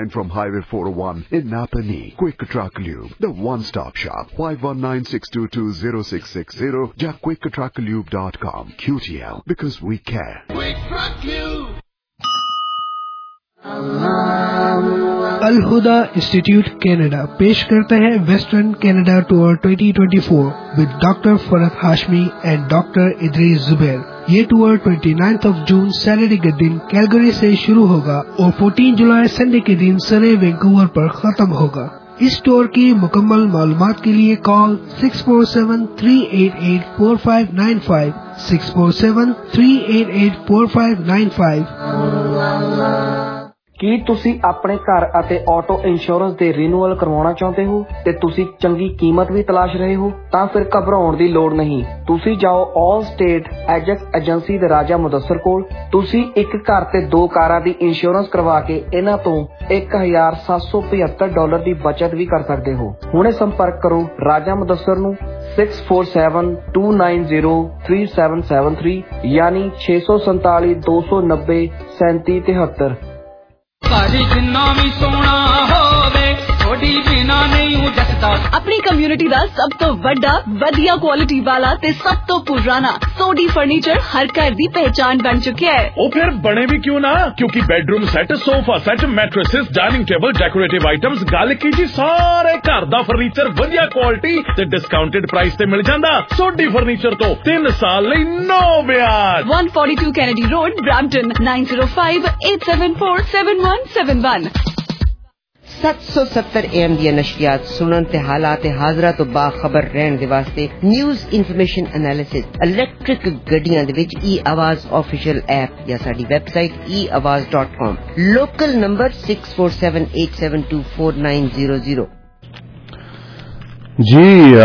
And from Highway 401 in Napani, Quick Truck Lube, the one-stop shop, 519-622-0660, ja quicktrucklube.com. QTL, because we care. Quick Truck Lube. Al Huda institute Canada पेश करता है western Canada tour 2024 with doctor Farhat Hashmi and doctor Idrees Zubair. ये tour 29 जून Saturday के दिन Calgary से शुरू होगा और 14 जुलाई संडे के दिन सरे वैंकूवर पर खत्म होगा। इस टूर की मुकम्मल मालूमात के लिए कॉल 647-388-4595 647-388-4595। ਕੀ ਤੁਸੀਂ ਆਪਣੇ ਘਰ ਅਤੇ ਆਟੋ ਇੰਸ਼ੋਰੈਂਸ ਦੇ ਰੀਨਿਊਅਲ ਕਰਵਾਉਣਾ ਚਾਹੁੰਦੇ ਹੋ ਤੇ ਤੁਸੀਂ ਚੰਗੀ ਕੀਮਤ ਵੀ ਤਲਾਸ਼ ਰਹੇ ਹੋ? ਤਾਂ ਫਿਰ ਘਬਰਾਉਣ ਦੀ ਲੋੜ ਨਹੀਂ। ਤੁਸੀਂ ਜਾਓ ਆਲ ਸਟੇਟ ਐਜੈਕਸ ਏਜੰਸੀ ਦੇ ਰਾਜਾ ਮੁਦੱਸਰ ਕੋਲ। ਤੁਸੀਂ ਇੱਕ ਘਰ ਤੇ 2 ਕਾਰਾਂ ਦੀ ਇੰਸ਼ੋਰੈਂਸ ਕਰਵਾ ਕੇ ਇਹਨਾਂ ਤੋਂ $1,775 ਦੀ ਬਚਤ ਵੀ ਕਰ ਸਕਦੇ ਹੋ। ਹੁਣੇ ਸੰਪਰਕ ਕਰੋ ਰਾਜਾ ਮੁਦੱਸਰ ਨੂੰ 647-290-3773 ਯਾਨੀ 647-290-3773। ਭਾਜੀ ਜਿੰਨਾ ਵੀ ਸੋਹਣਾ ਹੋਵੇ ਥੋੜੀ ਬਿਨਾ ਨਹੀਂ ਜੱਟਦਾ। ਆਪਣੀ ਕਮਿਊਨਿਟੀ ਦਾ ਸਭ ਤੋਂ ਵੱਡਾ ਵਧੀਆ ਕੁਆਲਿਟੀ ਵਾਲਾ ਤੇ ਸਭ ਤੋਂ ਪੁਰਾਣਾ ਸੋਡੀ ਫਰਨੀਚਰ ਹਰ ਘਰ ਦੀ ਪਹਿਚਾਨ ਬਣ ਚੁੱਕਿਆ ਹੈ। ਉਹ ਫਿਰ ਬਣੇ ਵੀ ਕਿਉਂ ਨਾ, ਕਿਉਂਕਿ bedroom set, sofa set, mattresses, dining table, decorative items, ਗੱਲ ਕੀ ਜੀ ਸਾਰੇ ਘਰ ਦਾ ਫਰਨੀਚਰ ਵਧੀਆ ਕੁਆਲਿਟੀ ਤੇ ਡਿਸਕਾਊਂਟਡ ਪ੍ਰਾਈਸ ਤੇ ਮਿਲ ਜਾਂਦਾ। ਸੋਡੀ ਫਰਨੀਚਰ ਤੋਂ 3 ਸਾਲ ਲਈ ਨੋ ਵਿਆਜ। 142 ਕੈਨੇਡੀ ਰੋਡ, ਬ੍ਰੈਂਪਟਨ 9058747171। 770 AM ਦੀਆਂ ਨਸ਼ਰੀਆਤ ਸੁਣਨ ਤੇ ਹਾਲਾਤ ਹਾਜ਼ਰਾ ਤੋਂ ਬਾਖਬਰ ਰਹਿਣ ਦੇ ਵਾਸਤੇ ਨਿਊਜ਼ ਇਨਫੋਰਮੇਸ਼ਨ ਐਨਾਲਿਸਿਸ ਇਲੈਕਟ੍ਰਿਕ ਗੱਡੀਆਂ ਦੇ ਵਿੱਚ e-आवाज ਆਫੀਸ਼ੀਅਲ ਐਪ ਜਾਂ ਸਾਡੀ ਵੈਬਸਾਈਟ eawaz.com। Local number 6478724900। ਜੀ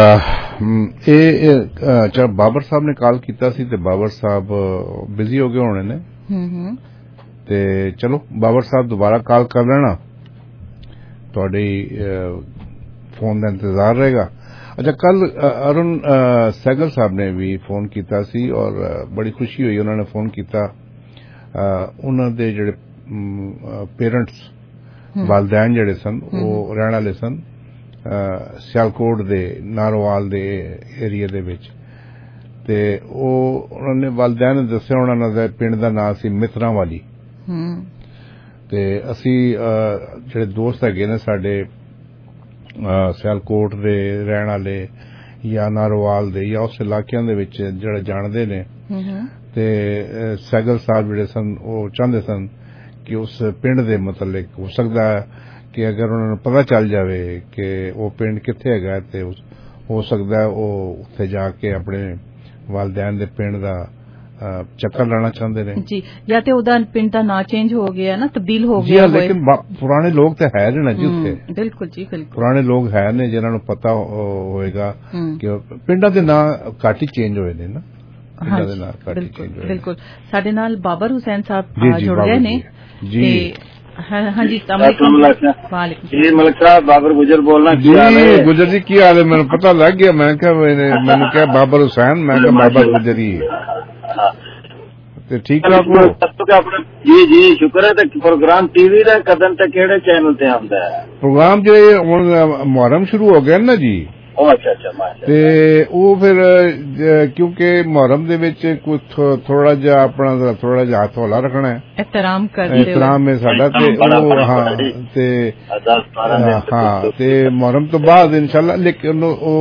ਇਹ ਬਾਬਰ ਸਾਹਿਬ ਨੇ ਕਾਲ ਕੀਤਾ ਸੀ ਤੇ ਬਾਬਰ ਸਾਹਿਬ ਬਿਜ਼ੀ ਹੋ ਗਏ ਹੋਣੇ ਨੇ ਤੇ ਚਲੋ ਬਾਬਰ ਸਾਹਿਬ ਦੁਬਾਰਾ ਕਾਲ ਕਰ ਲੈਣਾ, ਤੁਹਾਡੇ ਫੋਨ ਦਾ ਇੰਤਜ਼ਾਰ ਰਹੇਗਾ। ਅੱਛਾ, ਕੱਲ ਅਰੁਣ ਸਹਿਗਲ ਸਾਹਿਬ ਨੇ ਵੀ ਫੋਨ ਕੀਤਾ ਸੀ ਔਰ ਬੜੀ ਖੁਸ਼ੀ ਹੋਈ ਉਹਨਾਂ ਨੇ ਫੋਨ ਕੀਤਾ। ਉਹਨਾਂ ਦੇ ਜਿਹੜੇ ਪੇਰੈਂਟਸ ਵਾਲਦੈਨ ਜਿਹੜੇ ਸਨ ਉਹ ਰਹਿਣ ਵਾਲੇ ਸਨ ਸਿਆਲਕੋਟ ਦੇ ਨਾਰੋਵਾਲ ਦੇ ਏਰੀਆ ਦੇ ਵਿੱਚ ਤੇ ਉਹਨਾਂ ਨੇ ਵਾਲਦੈਨ ਨੇ ਦੱਸਿਆ ਉਹਨਾਂ ਦੇ ਪਿੰਡ ਦਾ ਨਾਂ ਸੀ ਮਿੱਤਰਾਂ ਵਾਲੀ। ਤੇ ਅਸੀਂ ਜਿਹੜੇ ਦੋਸਤ ਹੈਗੇ ਨੇ ਸਾਡੇ ਸਿਆਲਕੋਟ ਦੇ ਰਹਿਣ ਵਾਲੇ ਜਾਂ ਨਾਰੋਵਾਲ ਦੇ ਜਾਂ ਉਸ ਇਲਾਕਿਆਂ ਦੇ ਵਿੱਚ ਜਿਹੜੇ ਜਾਣਦੇ ਨੇ ਤੇ ਸਹਿਗਲ ਸਾਹਿਬ ਜਿਹੜੇ ਸਨ ਉਹ ਚਾਹੁੰਦੇ ਸਨ ਕਿ ਉਸ ਪਿੰਡ ਦੇ ਮੁਤਲਕ ਹੋ ਸਕਦਾ ਕਿ ਅਗਰ ਉਹਨਾਂ ਨੂੰ ਪਤਾ ਚੱਲ ਜਾਵੇ ਕਿ ਉਹ ਪਿੰਡ ਕਿੱਥੇ ਹੈਗਾ ਤੇ ਹੋ ਸਕਦਾ ਉਹ ਉੱਥੇ ਜਾ ਕੇ ਆਪਣੇ ਵਾਲਦੈਨ ਦੇ ਪਿੰਡ ਦਾ ਚੱਕਰ ਲਾਣਾ ਚਾਹੁੰਦੇ ਨੇ ਜੀ, ਜਾਂ ਤੇ ਉਹਦਾ ਪਿੰਡ ਦਾ ਨਾਂ ਚੇਂਜ ਹੋ ਗਿਆ ਨਾ, ਤਬਦੀਲ ਹੋ ਗਿਆ। ਲੇਕਿਨ ਪੁਰਾਣੇ ਲੋਕ ਤਾਂ ਹੈ ਨਾ ਜੀ ਉੱਥੇ। ਬਿਲਕੁਲ ਜੀ, ਬਿਲਕੁਲ ਪੁਰਾਣੇ ਲੋਕ ਹੈ ਨੇ ਜਿਨ੍ਹਾਂ ਨੂੰ ਪਤਾ ਹੋਏਗਾ ਕਿ ਪਿੰਡਾਂ ਦੇ ਨਾਂ ਘੱਟ ਹੀ ਚੇਂਜ ਹੋਏ ਨੇ ਨਾ। ਬਿਲਕੁਲ। ਸਾਡੇ ਨਾਲ ਬਾਬਰ ਹੁਸੈਨ ਸਾਹਿਬ ਜੁੜ ਗਏ ਨੇ ਜੀ। ਹਾਂਜੀ, ਜੀ ਮਲਕ ਸਾਹਿਬ, ਬਾਬਰ ਗੁਜਰ ਬੋਲਣਾ। ਜੀ ਗੁਜਰ ਜੀ ਕੀ ਹਾਲ ਹੈ? ਮੈਨੂੰ ਪਤਾ ਲੱਗ ਗਿਆ, ਮੈਂ ਕਿਹਾ ਮੈਨੂੰ ਕਿਹਾ ਬਾਬਰ ਹੁਸੈਨ, ਮੈਂ ਕਿਹਾ ਬਾਬਰ ਗੁਜਰ ਹੀ ਤੇ ਠੀਕ ਠਾਕ ਹੋ? ਜੀ ਜੀ ਸ਼ੁਕਰ ਹੈ। ਤੇ ਪ੍ਰੋਗਰਾਮ ਟੀਵੀ ਦਾ ਕਦਮ ਤੇ ਕਿਹੜੇ ਚੈਨਲ ਤੇ ਆਉਂਦਾ ਹੈ? ਪ੍ਰੋਗਰਾਮ ਜਿਹੜੇ ਹੁਣ ਮੁਹਰਮ ਸ਼ੁਰੂ ਹੋ ਗਿਆ ਨਾ ਜੀ, ਤੇ ਉਹ ਫਿਰ ਕਿਉਂਕਿ ਮੁਹਰਮ ਦੇ ਵਿੱਚ ਕੁਝ ਥੋੜਾ ਜਿਹਾ ਆਪਣਾ ਹੱਥ ਹੌਲਾ ਰੱਖਣਾ ਹੈ, ਇਹਤਰਾਮ ਹੈ ਸਾਡਾ ਤੇ ਤੇ ਮੁਹਰਮ ਤੋਂ ਬਾਅਦ ਇਨਸ਼ਾਅੱਲਾ, ਲੇਕਿਨ ਉਹ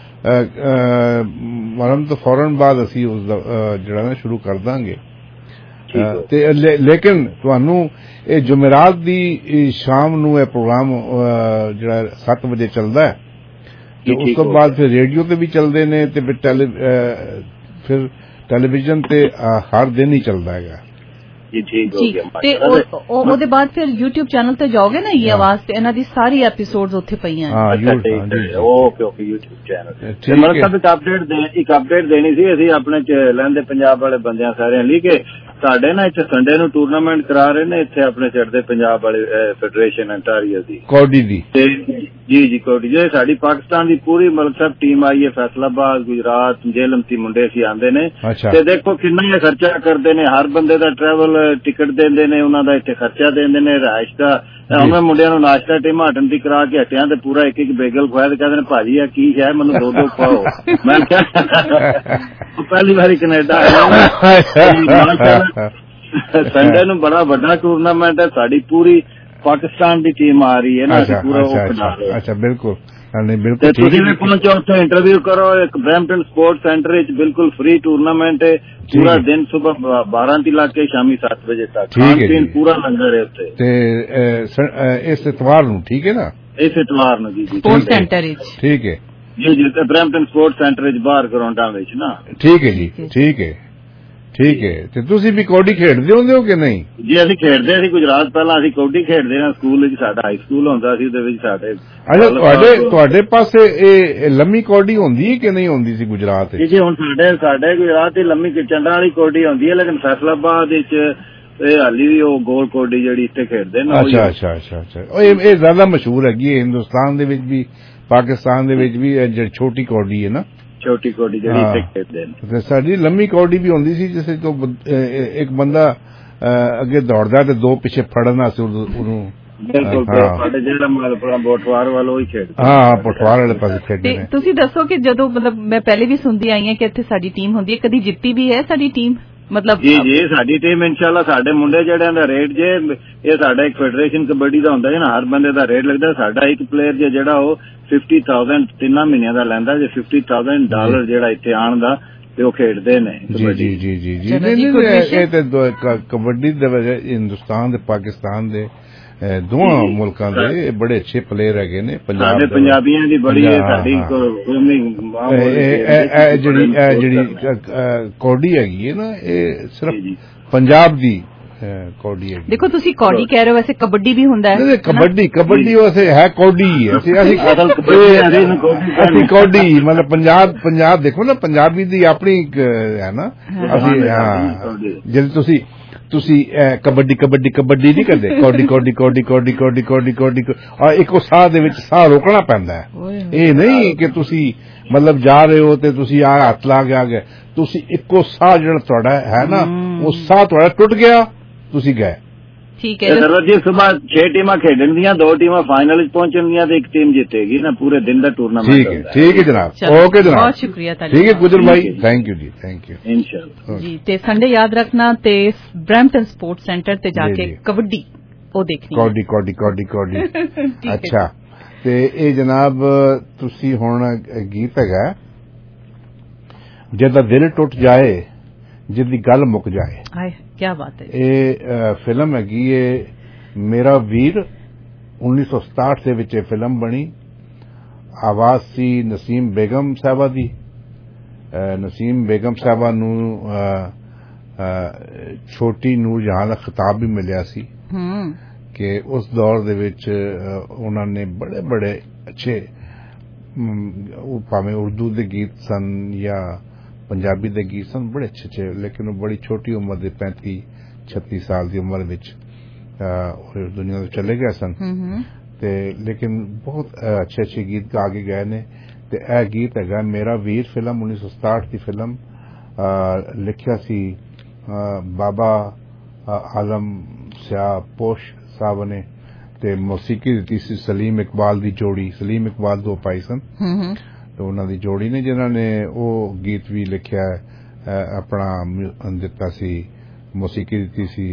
ਮੁਹਰਮ ਤੋਂ ਫੌਰਨ ਬਾਅਦ ਅਸੀਂ ਉਸ ਦਾ ਜਿਹੜਾ ਨਾ ਸ਼ੁਰੂ ਕਰ ਦਾਂਗੇ। ਤੇ ਲੇਕਿਨ ਤੁਹਾਨੂੰ ਇਹ ਜੁਮੇਰਾਤ ਦੀ ਸ਼ਾਮ ਨੂੰ ਇਹ ਪ੍ਰੋਗਰਾਮ ਜਿਹੜਾ 7 ਵਜੇ ਚੱਲਦਾ ਹੈ ਤੇ ਉਸ ਤੋਂ ਬਾਅਦ ਫਿਰ ਰੇਡੀਓ ਤੇ ਵੀ ਚੱਲਦੇ ਨੇ ਤੇ ਫਿਰ ਟੈਲੀਵਿਜ਼ਨ ਤੇ ਹਰ ਦਿਨ ਹੀ ਚੱਲਦਾ ਹੈਗਾ ਜੀ। ਤੇ ਉਹਦੇ ਬਾਅਦ ਫਿਰ YouTube ਚੈਨਲ ਤੇ ਜਾਓਗੇ ਨਾ e-आवाज ਤੇ ਇਹਨਾਂ ਦੀ ਸਾਰੀ ਐਪੀਸੋਡਸ ਉੱਥੇ ਪਈਆਂ ਨੇ। ਓਕੇ YouTube ਚੈਨਲ ਤੇ ਮਤਲਬ ਇੱਕ ਅਪਡੇਟ ਦੇਣੀ ਸੀ ਅਸੀਂ ਆਪਣੇ ਲਹਿੰਦੇ ਪੰਜਾਬ ਵਾਲੇ ਬੰਦਿਆਂ ਸਾਰਿਆਂ ਲਈ ਕਿ ਸਾਡੇ ਨਾ ਇੱਥੇ ਸੰਡੇ ਨੂੰ ਟੂਰਨਾਮੈਂਟ ਕਰਾ ਰਹੇ ਨੇ ਇੱਥੇ ਆਪਣੇ ਚੜ੍ਹਦੇ ਪੰਜਾਬ ਵਾਲੇ ਫੈਡਰੇਸ਼ਨ ਅੰਟਾਰੀਓ ਦੀ ਕੌਡੀ ਦੀ ਜੀ ਕੌਡੀ ਜੀ ਸਾਡੀ ਪਾਕਿਸਤਾਨ ਦੀ ਪੂਰੀ ਮਤਲਬ ਸਭ ਟੀਮ ਆਈ ਹੈ, ਫੈਸਲਾਬਾਦ, ਗੁਜਰਾਤ, ਜੇਲਮ ਦੀ ਮੁੰਡੇ ਅਸੀਂ ਆਂਦੇ ਨੇ ਤੇ ਦੇਖੋ ਕਿੰਨਾ ਖਰਚਾ ਕਰਦੇ ਨੇ, ਹਰ ਬੰਦੇ ਦਾ ਟਰੈਵਲ ਟਿਕਟ ਦਿੰਦੇ ਨੇ, ਉਹਨਾਂ ਦਾ ਇੱਥੇ ਖਰਚਾ ਦਿੰਦੇ ਨੇ, ਰਿਹਾਇਸ਼ ਦਾ। ਉਹਨਾਂ ਮੁੰਡਿਆਂ ਨੂੰ ਨਾਸ਼ਤਾ ਟਮਾਟਨ ਦੀ ਕਰਾ ਕੇ ਹਟਿਆ ਤੇ ਪੂਰਾ ਇੱਕ ਬੇਗਲ ਖਵਾਇਆ ਤੇ ਕਹਿੰਦੇ ਨੇ ਭਾਜੀ ਆ ਕੀ ਹੈ, ਮੈਨੂੰ 2 ਖਵਾਓ। ਮੈਂ ਕਿਹਾ ਪਹਿਲੀ ਵਾਰੀ ਕੈਨੇਡਾ ਆਇਆ। ਸੰਡੇ ਨੂੰ ਬੜਾ ਵੱਡਾ ਟੂਰਨਾਮੈਂਟ ਹੈ, ਸਾਡੀ ਪੂਰੀ ਪਾਕਿਸਤਾਨ ਦੀ ਟੀਮ ਆ ਰਹੀ ਹੈ ਨਾ, ਪੂਰਾ ਅੱਛਾ ਬਿਲਕੁਲ ਤੇ ਤੁਸੀਂ ਵੀ ਪਹੁੰਚੋ ਉੱਥੇ ਇੰਟਰਵਿਊ ਕਰੋ। ਇੱਕ ਬਰੈਂਪਟਨ ਸਪੋਰਟਸ ਸੈਂਟਰ ਵਿੱਚ ਬਿਲਕੁਲ ਫ੍ਰੀ ਟੂਰਨਾਮੈਂਟ ਹੈ, ਪੂਰਾ ਦਿਨ ਸੁਬਹ 12 ਤੋਂ ਲਾ ਕੇ ਸ਼ਾਮੀ 7 ਵਜੇ ਤੱਕ, ਖਾਣ ਪੀਣ ਪੂਰਾ ਲੰਗਰ ਹੈ ਉੱਥੇ ਤੇ ਇਸ ਇਤਵਾਰ ਨੂੰ। ਠੀਕ ਹੈ ਨਾ, ਇਸ ਇਤਵਾਰ ਨੂੰ ਜੀ ਸਪੋਰਟਸ ਸੈਂਟਰ ਵਿੱਚ। ਠੀਕ ਹੈ ਜੀ ਬਰੈਂਪਟਨ ਸਪੋਰਟਸ ਸੈਂਟਰ ਵਿੱਚ ਬਾਹਰ ਗਰਾਊਂਡਾਂ ਵਿੱਚ ਨਾ। ਠੀਕ ਹੈ ਜੀ, ਠੀਕ ਹੈ। ਤੇ ਤੁਸੀਂ ਵੀ ਕੌਡੀ ਖੇਡਦੇ ਹੁੰਦੇ ਹੋ ਕਿ ਨਹੀਂ? ਜੀ ਅਸੀਂ ਖੇਡਦੇ ਸੀ ਗੁਜਰਾਤ, ਪਹਿਲਾਂ ਅਸੀਂ ਕੌਡੀ ਖੇਡਦੇ ਹਾਂ ਸਕੂਲ ਵਿੱਚ, ਸਾਡਾ ਹਾਈ ਸਕੂਲ ਹੁੰਦਾ ਸੀ, ਉਹਦੇ ਵਿੱਚ ਸਾਡੇ। ਅੱਛਾ ਤੁਹਾਡੇ ਪਾਸੇ ਇਹ ਲੰਮੀ ਕੌਡੀ ਹੁੰਦੀ ਹੈ ਕਿ ਨਹੀਂ ਹੁੰਦੀ ਸੀ ਗੁਜਰਾਤ ਵਿੱਚ? ਜੀ ਹੁਣ ਸਾਡੇ ਗੁਜਰਾਤ ਦੀ ਲੰਮੀ ਚੰਡਾਂ ਵਾਲੀ ਕੌਡੀ ਹੁੰਦੀ ਹੈ, ਲੇਕਿਨ ਫੈਸਲਾਬਾਦ ਵਿੱਚ ਇਹ ਹਾਲੀ ਵੀ ਉਹ ਗੋਲ ਕੌਡੀ ਜਿਹੜੀ ਇੱਥੇ ਖੇਡਦੇ ਨੇ। ਅੱਛਾ ਇਹ ਜ਼ਿਆਦਾ ਮਸ਼ਹੂਰ ਹੈਗੀ ਹੈ ਹਿੰਦੁਸਤਾਨ ਦੇ ਵਿੱਚ ਵੀ, ਪਾਕਿਸਤਾਨ ਦੇ ਵਿੱਚ ਵੀ, ਜਿਹੜੀ ਛੋਟੀ ਕੌਡੀ ਹੈ ਨਾ, ਛੋਟੀ ਕੌਡੀ ਜਿਹੜੀ ਇੱਥੇ ਖੇਡਦੇ ਨੇ। ਸਾਡੀ ਲੰਮੀ ਕੌਡੀ ਵੀ ਹੁੰਦੀ ਸੀ, ਜਿਸ ਤੋਂ ਇੱਕ ਬੰਦਾ ਅੱਗੇ ਦੌੜਦਾ ਤੇ 2 ਪਿੱਛੇ ਫੜਨਾ ਸੀ ਉਹਨੂੰ। ਬਿਲਕੁਲ ਸਾਡੇ ਜਿਹੜਾ ਮਤਲਬ ਪੋਠਵਾਰ ਵਾਲਾ ਉਹੀ ਖੇਡਦਾ। ਹਾਂ ਪੋਠਵਾਰ ਵਾਲੇ ਪਾਸੇ ਖੇਡਦੇ ਨੇ। ਤੁਸੀਂ ਦੱਸੋ ਕਿ ਜਦੋਂ ਮਤਲਬ ਮੈਂ ਪਹਿਲੇ ਵੀ ਸੁਣਦੀ ਆਈ ਹਾਂ ਕਿ ਇੱਥੇ ਸਾਡੀ ਟੀਮ ਹੁੰਦੀ ਹੈ, ਕਦੀ ਜਿੱਤੀ ਵੀ ਹੈ ਸਾਡੀ ਟੀਮ? ਮਤਲਬ ਜੀ ਸਾਡੀ ਟੀਮ ਇਨਸ਼ਾਅੱਲਾ, ਸਾਡੇ ਮੁੰਡੇ ਜਿਹੜਿਆਂ ਦਾ ਰੇਟ ਜੇ ਇਹ ਸਾਡਾ ਇੱਕ ਫੈਡਰੇਸ਼ਨ ਕਬੱਡੀ ਦਾ ਹੁੰਦਾ ਹੈ ਨਾ, ਹਰ ਬੰਦੇ ਦਾ ਰੇਟ ਲੱਗਦਾ। ਸਾਡਾ ਇੱਕ ਪਲੇਅਰ ਜਿਹੜਾ ਉਹ 50,000 3 ਮਹੀਨਿਆਂ ਦਾ ਲੈਂਦਾ, ਜੇ $50,000 ਜਿਹੜਾ ਇੱਥੇ ਆਉਣ ਦਾ ਤੇ ਉਹ ਖੇਡਦੇ ਨੇ। ਜੀ ਇਹ ਤੇ ਕਬੱਡੀ ਦੇ ਹਿੰਦੁਸਤਾਨ ਤੇ ਪਾਕਿਸਤਾਨ ਦੇ ਦੋਵਾਂ ਮੁਲਕਾਂ ਦੇ ਬੜੇ ਅੱਛੇ ਪਲੇਅਰ ਹੈਗੇ ਨੇ। ਸਾਡੇ ਪੰਜਾਬੀਆਂ ਦੀ ਬੜੀ ਸਾਡੀ ਜਿਹੜੀ ਕੌਡੀ ਹੈਗੀ ਹੈ ਨਾ, ਇਹ ਸਿਰਫ ਪੰਜਾਬ ਦੀ ਕੌਡੀ ਹੈ। ਦੇਖੋ ਤੁਸੀਂ ਕੌਡੀ ਕਹਿ ਰਹੇ ਹੋ, ਵੈਸੇ ਕਬੱਡੀ ਵੀ ਹੁੰਦਾ ਹੈ। ਕਬੱਡੀ ਵੈਸੇ ਹੈ ਕੌਡੀ ਹੈ। ਅਸੀਂ ਕੌਡੀ ਮਤਲਬ ਪੰਜਾਬ ਦੇਖੋ ਨਾ, ਪੰਜਾਬੀ ਦੀ ਆਪਣੀ ਹੈ ਨਾ। ਅਸੀਂ ਜਦੋਂ ਤੁਸੀਂ ਕਬੱਡੀ ਨਹੀਂ ਕਰਦੇ, ਕੌਡੀ ਇੱਕੋ ਸਾਹ ਦੇ ਵਿੱਚ ਸਾਹ ਰੋਕਣਾ ਪੈਂਦਾ ਹੈ। ਇਹ ਨਹੀਂ ਕਿ ਤੁਸੀਂ ਮਤਲਬ ਜਾ ਰਹੇ ਹੋ ਤੇ ਤੁਸੀਂ ਹੱਥ ਲਾ ਕੇ ਆ ਗਏ, ਤੁਸੀਂ ਇੱਕੋ ਸਾਹ ਜਿਹੜਾ ਤੁਹਾਡਾ ਹੈ ਨਾ, ਉਹ ਸਾਹ ਤੁਹਾਡਾ ਟੁੱਟ ਗਿਆ, ਤੁਸੀਂ ਗਏ। ਠੀਕ ਹੈ ਜੀ ਸੁਬਾਹ 6 ਟੀਮਾਂ ਖੇਡਣ ਦੀਆਂ, 2 ਟੀਮਾਂ ਫਾਈਨਲ ਵਿੱਚ ਪਹੁੰਚਣ ਦੀਆਂ ਤੇ ਇੱਕ ਟੀਮ ਜਿੱਤੇਗੀ ਨਾ, ਪੂਰੇ ਦਿਨ ਦਾ ਟੂਰਨਾਮੈਂਟ। ਠੀਕ ਹੈ ਜਨਾਬ, ਓਕੇ ਜਨਾਬ, ਬਹੁਤ ਸ਼ੁਕਰੀਆ। ਠੀਕ ਹੈ ਗੁਜਰ ਭਾਈ, ਥੈਂਕ ਯੂ ਜੀ, ਥੈਂਕ ਯੂ ਇਨਸ਼ਾਅੱਲਾ ਜੀ। ਤੇ ਸੰਡੇ ਯਾਦ ਰੱਖਣਾ ਤੇ ਬਰੈਂਪਟਨ ਸਪੋਰਟਸ ਸੈਂਟਰ ਤੇ ਜਾ ਕੇ ਕਬੱਡੀ ਉਹ ਦੇਖਣੀ, ਕੌਡੀ। ਅੱਛਾ, ਤੇ ਇਹ ਜਨਾਬ ਤੁਸੀਂ ਹੁਣ ਗੀਤ ਹੈਗਾ ਜਿਹਦਾ ਦਿਲ ਟੁੱਟ ਜਾਏ, ਜਿਹਦੀ ਗੱਲ ਮੁੱਕ ਜਾਏ। ਹਾਏ ਕੀ ਬਾਤ ਹੈ। ਇਹ ਫਿਲਮ ਹੈਗੀ ਏ ਮੇਰਾ ਵੀਰ, 1967 ਦੇ ਵਿੱਚ ਇਹ ਫਿਲਮ ਬਣੀ। ਆਵਾਜ਼ ਸੀ ਨਸੀਮ ਬੇਗਮ ਸਾਹਿਬਾ ਦੀ। ਨਸੀਮ ਬੇਗਮ ਸਾਹਿਬਾ ਨੂੰ ਛੋਟੀ ਨੂਰ ਜਹਾਂ ਦਾ ਖਿਤਾਬ ਵੀ ਮਿਲਿਆ ਸੀ ਕਿ ਉਸ ਦੌਰ ਦੇ ਵਿੱਚ ਉਹਨਾਂ ਨੇ ਬੜੇ ਅੱਛੇ, ਭਾਵੇਂ ਉਰਦੂ ਦੇ ਗੀਤ ਸਨ ਜਾਂ ਪੰਜਾਬੀ ਦੇ ਗੀਤ ਸਨ, ਬੜੇ ਅੱਛੇ, ਲੇਕਿਨ ਉਹ ਬੜੀ ਛੋਟੀ ਉਮਰ ਦੇ 35-36 ਸਾਲ ਦੀ ਉਮਰ ਵਿੱਚ ਦੁਨੀਆ ਤੋਂ ਚਲੇ ਗਏ ਸਨ। ਤੇ ਲੇਕਿਨ ਬਹੁਤ ਅੱਛੇ ਗੀਤ ਗਾ ਕੇ ਗਏ ਨੇ। ਤੇ ਇਹ ਗੀਤ ਹੈਗਾ ਮੇਰਾ ਵੀਰ, ਫਿਲਮ 1967 ਦੀ ਫਿਲਮ, ਲਿਖਿਆ ਸੀ ਬਾਬਾ ਆਲਮ ਸਿਆਹ ਪੋਸ਼ ਸਾਹਿਬ ਨੇ ਤੇ ਮੌਸੀਕੀ ਦਿੱਤੀ ਸੀ ਸਲੀਮ ਇਕਬਾਲ ਦੀ ਜੋੜੀ। ਸਲੀਮ ਇਕਬਾਲ 2 ਭਾਈ ਸਨ ਤੇ ਉਹਨਾਂ ਦੀ ਜੋੜੀ ਨੇ ਜਿਨ੍ਹਾਂ ਨੇ ਉਹ ਗੀਤ ਵੀ ਲਿਖਿਆ, ਆਪਣਾ ਦਿੱਤਾ ਸੀ, ਮੌਸੀਕੀ ਦਿੱਤੀ ਸੀ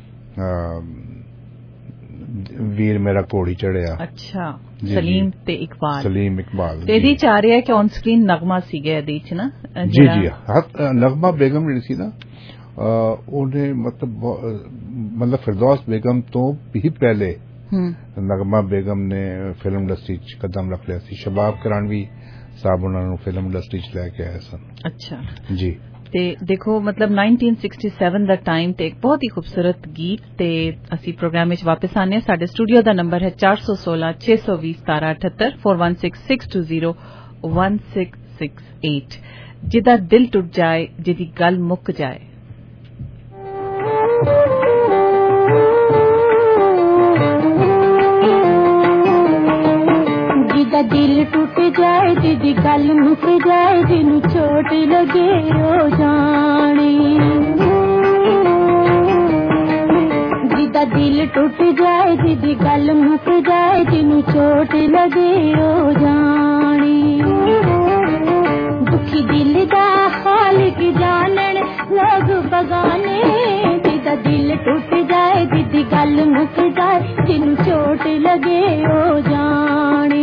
ਵੀਰ ਮੇਰਾ ਘੋੜੀ ਚੜਿਆ। ਅੱਛਾ, ਸਲੀਮ ਤੇ ਇਕਬਾਲ। ਤੇ ਇਹਦੇ ਚ ਆ ਰਿਹਾ ਕਿ ਔਨ ਸਕਰੀਨ ਨਗਮਾ ਸੀਗਾ ਇਹਦੇ ਚ ਨਾ। ਜੀ ਨਗਮਾ ਬੇਗਮ ਜਿਹੜੀ ਸੀ ਨਾ, ਉਹਨੇ ਮਤਲਬ ਫਿਰਦੌਸ ਬੇਗਮ ਤੋਂ ਵੀ ਪਹਿਲੇ ਨਗਮਾ ਬੇਗਮ ਨੇ ਫਿਲਮ ਇੰਡਸਟਰੀ ਚ ਕਦਮ ਰੱਖ ਲਿਆ ਸੀ। ਸ਼ਬਾਬ ਕਰਾਨਵੀ ਸਾਹਿਬ ਉਹਨਾਂ ਨੂੰ ਫਿਲਮ ਇੰਡਸਟਰੀ ਚ ਲੈ ਕੇ ਆਏ ਸਨ। ਅੱਛਾ ਜੀ। ਤੇ ਦੇਖੋ ਮਤਲਬ 1967 ਦਾ ਟਾਈਮ ਤੇ ਇੱਕ ਬਹੁਤ ਹੀ ਖੂਬਸੂਰਤ ਗੀਤ। ਤੇ ਅਸੀਂ ਪ੍ਰੋਗਰਾਮ ਵਿੱਚ ਵਾਪਸ ਆਨੇ। ਸਾਡੇ ਸਟੂਡੀਓ ਦਾ ਨੰਬਰ ਹੈ 416 620 1778 416620 1668। ਜਿਹਦਾ ਦਿਲ ਟੁੱਟ ਜਾਏ, ਜਿਹਦੀ ਗੱਲ ਮੁੱਕ ਜਾਏ। दिल टूट जाए जिदी गल मुक जाए जिन्नू चोट लगे ओ जाने जिदा दिल टूट जाए जिदी गल मुक जाए जिन्नू चोट लगे ओ जाने दुखी दिल दा हाल की जानन लोग बगाने जिदा दिल टूट जाए जिदी गल मुक जाए जिन्नू चोट लगे ओ जाने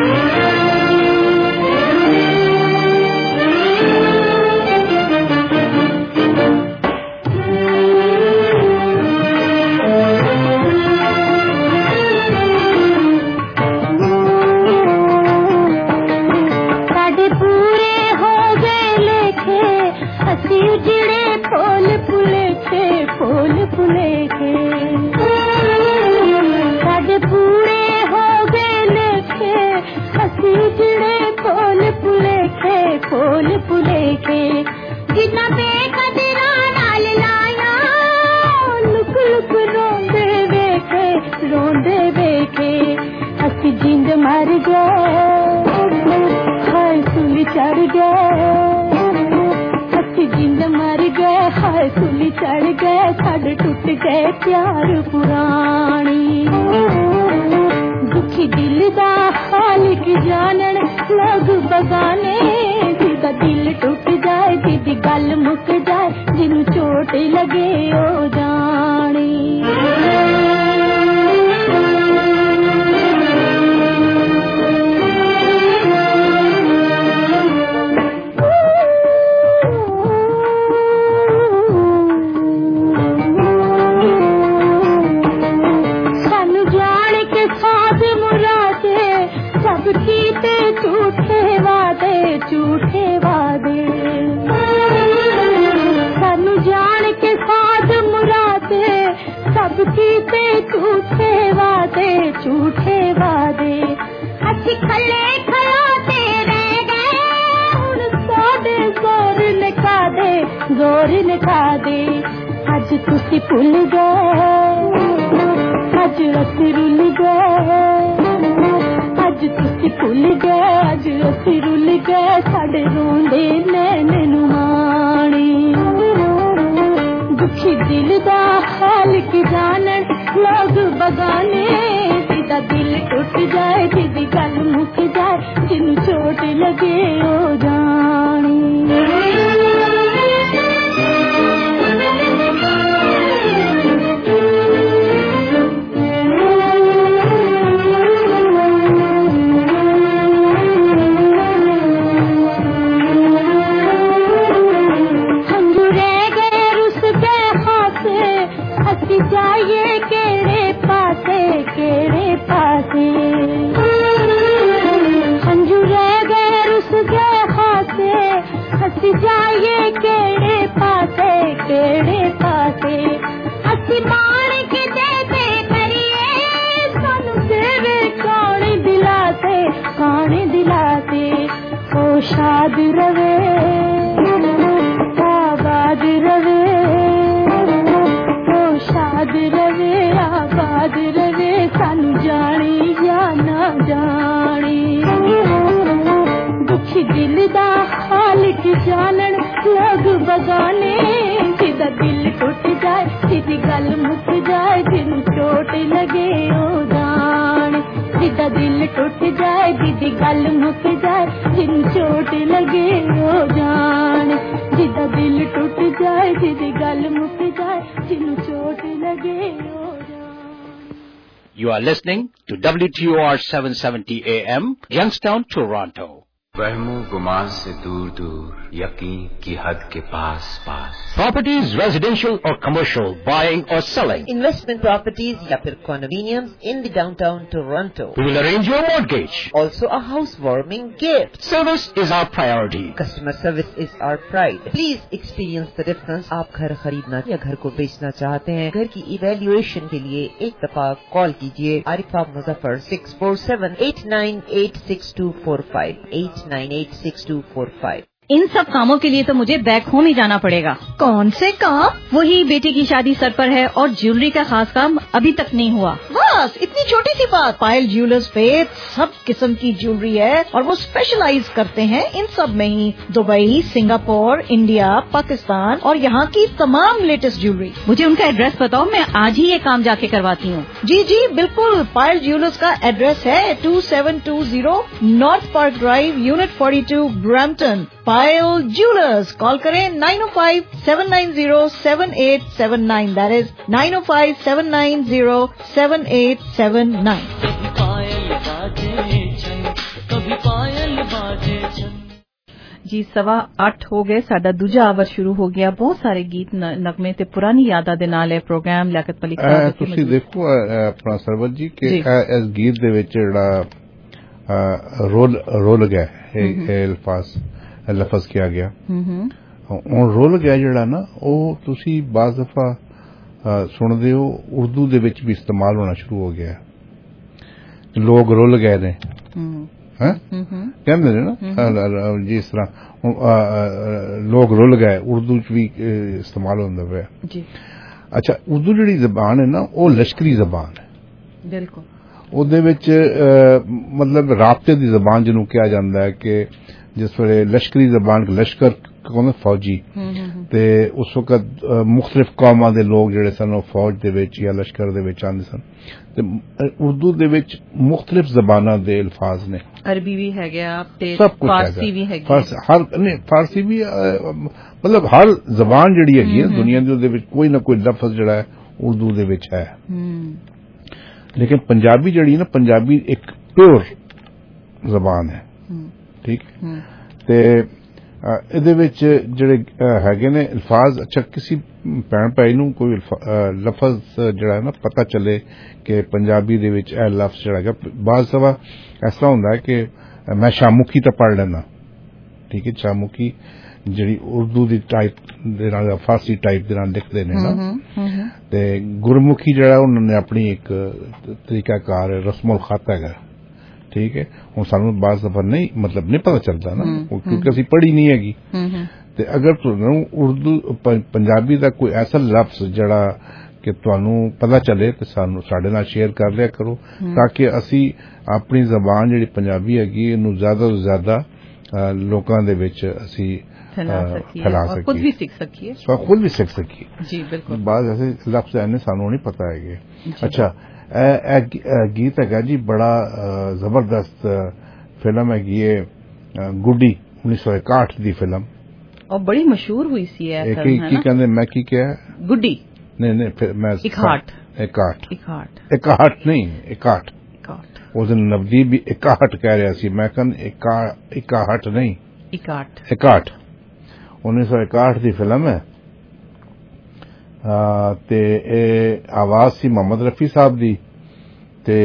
प्यार पुरानी दुखी दिल दा हाल की जानन लोग बगाने जिदा दिल टूट जाए जिदी गल मुक जाए जिन्नू चोट लगे ओ जाने झूठे वादे अच्छी खले खलोते रह गए हुन साडे जोर निका दे अज तुसी भुल गए अज असी रुल गए अज तुसी भुल गए अज असी रुल गए साडे रोंदे नैन नू माणी दुखी दिल दा हाल की जानन लोग बगाने जिदा दिल टूट जाए जिदी गल मुक जाए जिन्नू चोट लगे ओ जाने जाइए केड़े पासे हंजू रह गए रुस गए हाथे हंसी जाइए केड़े पासे हंसी मान के देते करिए सानू तेरे कौन दिलाते ओ शाद रवे आबाद रवे आबाद रवे सानू जानी या ना जानी दुखी दिल दा हाल की जानन लोग बगाने जिदा दिल टूट जाए जिदी गल मुक जाए जिन्नू चोट लगे ओ जाने जिदा दिल टूट जाए जिदी गल मुक जाए जिन्नू चोट लगे ओ जाने जिदा दिल टूट जाए जिदी गल मुक जाए जिन्नू चोट लगे ओ जाने You are listening to WTOR 770 AM, Youngstown, Toronto. वहमो गुमान से दूर दूर यकीन की हद के पास पास Properties, residential or commercial, buying or selling. Investment properties या फिर condominiums in the downtown Toronto. We will arrange your mortgage. Also a housewarming gift. Service is our priority. Customer service is our pride. Please experience the difference. आप घर खरीदना या घर को बेचना चाहते हैं, घर की इवैल्यूएशन के लिए एक दफा कॉल कीजिए आरिफा मुजफ्फर 647-898-6245 898-6245. इन सब कामों के लिए तो मुझे बैक होम ही जाना पड़ेगा। कौन से काम? वही बेटी की शादी सर पर है और ज्वेलरी का खास काम अभी तक नहीं हुआ। बस इतनी छोटी सी बात। पायल ज्वेलर्स पे सब किस्म की ज्वेलरी है और वो स्पेशलाइज करते हैं इन सब में ही। दुबई, सिंगापुर, इंडिया, पाकिस्तान और यहाँ की तमाम लेटेस्ट ज्वेलरी। मुझे उनका एड्रेस बताओ, मैं आज ही ये काम जाके करवाती हूँ। जी जी बिल्कुल। पायल ज्वेलर्स का एड्रेस है 2720 north park drive, unit 42, Brampton. Payal jewellers. Call करें 905-790-7879। That is 905-790-7879। जी 8:15 ਹੋ ਗਏ। ਸਾਡਾ ਦੂਜਾ ਆਵਰ ਸ਼ੁਰੂ ਹੋ ਗਿਆ। ਬਹੁਤ ਸਾਰੇ ਗੀਤ ਨਗਮੇ ਤੇ ਪੁਰਾਣੀ ਯਾਦਾਂ ਦੇ ਨਾਲ ਇਹ ਪ੍ਰੋਗਰਾਮ ਲਿਆਕਤ ਮਲਿਕ ਸਾਹਿਬ। ਤੁਸੀਂ ਦੇਖੋ ਆਪਣਾ ਸਰਵਤ ਜੀ ਕਿ ਇਸ ਗੀਤ ਦੇ ਵਿੱਚ ਜਿਹੜਾ ਰੋਲ ਗਿਆ ਇਹ ਲਫ਼ਜ਼ ਕਿਹਾ ਗਿਆ। ਹੁਣ ਰੋਲ ਗਿਆ ਜਿਹੜਾ ਨਾ ਉਹ ਤੁਸੀਂ ਬਾਜ਼ ਦਫਾ ਸੁਣਦੇ ਹੋ ਉਰਦੂ ਦੇ ਵਿੱਚ ਵੀ ਇਸਤੇਮਾਲ ਹੋਣਾ ਸ਼ੁਰੂ ਹੋ ਗਿਆ। ਲੋਕ ਰੁੱਲ ਗਏ ਨੇ ਕਹਿੰਦੇ ਨੇ ਨਾ ਜਿਸ ਤਰ੍ਹਾਂ ਲੋਕ ਰੁੱਲ ਗਏ ਉਰਦੂ ਚ ਵੀ ਇਸਤੇਮਾਲ ਹੁੰਦਾ ਪਿਆ ਜੀ। ਅੱਛਾ ਉਰਦੂ ਜਿਹੜੀ ਜ਼ਬਾਨ ਹੈ ਨਾ ਉਹ ਲਸ਼ਕਰੀ ਜ਼ਬਾਨ ਹੈ। ਬਿਲਕੁਲ। ਉਹਦੇ ਵਿੱਚ ਮਤਲਬ ਰਾਬਤੇ ਦੀ ਜ਼ਬਾਨ ਜਿਹਨੂੰ ਕਿਹਾ ਜਾਂਦਾ ਹੈ ਕਿ ਜਿਸ ਵੇਲੇ ਲਸ਼ਕਰੀ ਜ਼ਬਾਨ ਲਸ਼ਕਰ ਕਹਿੰਦੇ ਫੌਜੀ ਤੇ ਉਸ ਵਕਤ ਮੁਖਤਲਿਫ ਕੌਮਾਂ ਦੇ ਲੋਕ ਜਿਹੜੇ ਸਨ ਉਹ ਫੌਜ ਦੇ ਵਿੱਚ ਜਾਂ ਲਸ਼ਕਰ ਦੇ ਵਿੱਚ ਆਉਂਦੇ ਸਨ ਤੇ ਉਰਦੂ ਦੇ ਵਿੱਚ ਮੁਖਤਲਿਫ ਜ਼ਬਾਨਾਂ ਦੇ ਅਲਫਾਜ਼ ਨੇ। ਅਰਬੀ ਵੀ ਹੈਗਾ ਤੇ ਫਾਰਸੀ ਵੀ ਹੈਗੀ। ਫਾਰਸੀ ਵੀ ਮਤਲਬ ਹਰ ਜ਼ਬਾਨ ਜਿਹੜੀ ਹੈਗੀ ਹੈ ਦੁਨੀਆ ਦੀ ਉਹਦੇ ਵਿੱਚ ਕੋਈ ਨਾ ਕੋਈ ਲਫ਼ਜ਼ ਜਿਹੜਾ ਹੈ ਉਰਦੂ ਦੇ ਵਿੱਚ ਹੈ। ਲੇਕਿਨ ਪੰਜਾਬੀ ਜਿਹੜੀ ਨਾ ਪੰਜਾਬੀ ਇੱਕ ਪਿਓਰ ਜ਼ਬਾਨ ਹੈ। ਠੀਕ ਤੇ ਇਹਦੇ ਵਿੱਚ ਜਿਹੜੇ ਹੈਗੇ ਨੇ ਅਲਫਾਜ਼ ਅੱਛਾ ਕਿਸੇ ਭੈਣ ਭਾਈ ਨੂੰ ਕੋਈ ਲਫ਼ਜ਼ ਜਿਹੜਾ ਹੈ ਨਾ ਪਤਾ ਚੱਲੇ ਕਿ ਪੰਜਾਬੀ ਦੇ ਵਿੱਚ ਇਹ ਲਫ਼ਜ਼ ਜਿਹੜਾ ਹੈਗਾ ਬਾਜ਼ ਦਫਾ ਇਸ ਤਰ੍ਹਾਂ ਹੁੰਦਾ ਹੈ ਕਿ ਮੈਂ ਸ਼ਾਮੁਖੀ ਤਾਂ ਪੜ੍ਹ ਲੈਂਦਾ। ਠੀਕ ਹੈ ਸ਼ਾਮੁਖੀ ਜਿਹੜੀ ਉਰਦੂ ਦੀ ਟਾਈਪ ਦੇ ਨਾਲ ਫਾਰਸੀ ਟਾਈਪ ਦੇ ਨਾਲ ਲਿਖਦੇ ਨੇ ਨਾ ਤੇ ਗੁਰਮੁਖੀ ਜਿਹੜਾ ਉਹਨਾਂ ਨੇ ਆਪਣੀ ਇੱਕ ਤਰੀਕਾਕਾਰ ਰਸਮੁਲ ਖਤ ਹੈਗਾ। ਠੀਕ ਹੈ ਹੁਣ ਸਾਨੂੰ ਬਾਜ਼ ਦਫਾ ਨਹੀਂ ਮਤਲਬ ਨਹੀਂ ਪਤਾ ਚੱਲਦਾ ਨਾ ਕਿਉਂਕਿ ਅਸੀਂ ਪੜ੍ਹੀ ਨਹੀਂ ਹੈਗੀ। ਤੇ ਅਗਰ ਤੁਹਾਨੂੰ ਉਰਦੂ ਪੰਜਾਬੀ ਦਾ ਕੋਈ ਐਸਾ ਲਫ਼ਜ਼ ਜਿਹੜਾ ਕਿ ਤੁਹਾਨੂੰ ਪਤਾ ਚੱਲੇ ਤੇ ਸਾਨੂੰ ਸਾਡੇ ਨਾਲ ਸ਼ੇਅਰ ਕਰ ਲਿਆ ਕਰੋ ਤਾਂ ਕਿ ਅਸੀਂ ਆਪਣੀ ਜ਼ਬਾਨ ਜਿਹੜੀ ਪੰਜਾਬੀ ਹੈਗੀ ਇਹਨੂੰ ਜ਼ਿਆਦਾ ਤੋਂ ਜ਼ਿਆਦਾ ਲੋਕਾਂ ਦੇ ਵਿੱਚ ਅਸੀਂ ਫੈਲਾ ਸਕੀਏ ਖੁਦ ਵੀ ਸਿੱਖ ਸਕੀਏ ਜੀ ਬਿਲਕੁਲ। ਬਾਜ਼ ਐਸੇ ਲਫ਼ਜ਼ ਐਨੇ ਸਾਨੂੰ ਨਹੀਂ ਪਤਾ ਹੈਗੇ। ਅੱਛਾ ਗੀਤ ਹੈਗਾ ਜੀ ਬੜਾ ਜ਼ਬਰਦਸਤ ਫਿਲਮ ਹੈਗੀ ਹੈ ਗੁੱਡੀ 1961 ਦੀ ਫਿਲਮ और बड़ी मशहूर हुई सी है की कहते मैं की क्या गुड्डी नहीं फिर मैं इकाहट नहीं इकाहट उस दिन नवदीप भी इकाहट कह रहा सी मैं कहन इकाहट नहीं इकाहट 1961 दी फिल्म है ते आवाज सी मोहम्मद रफी साहब दी ते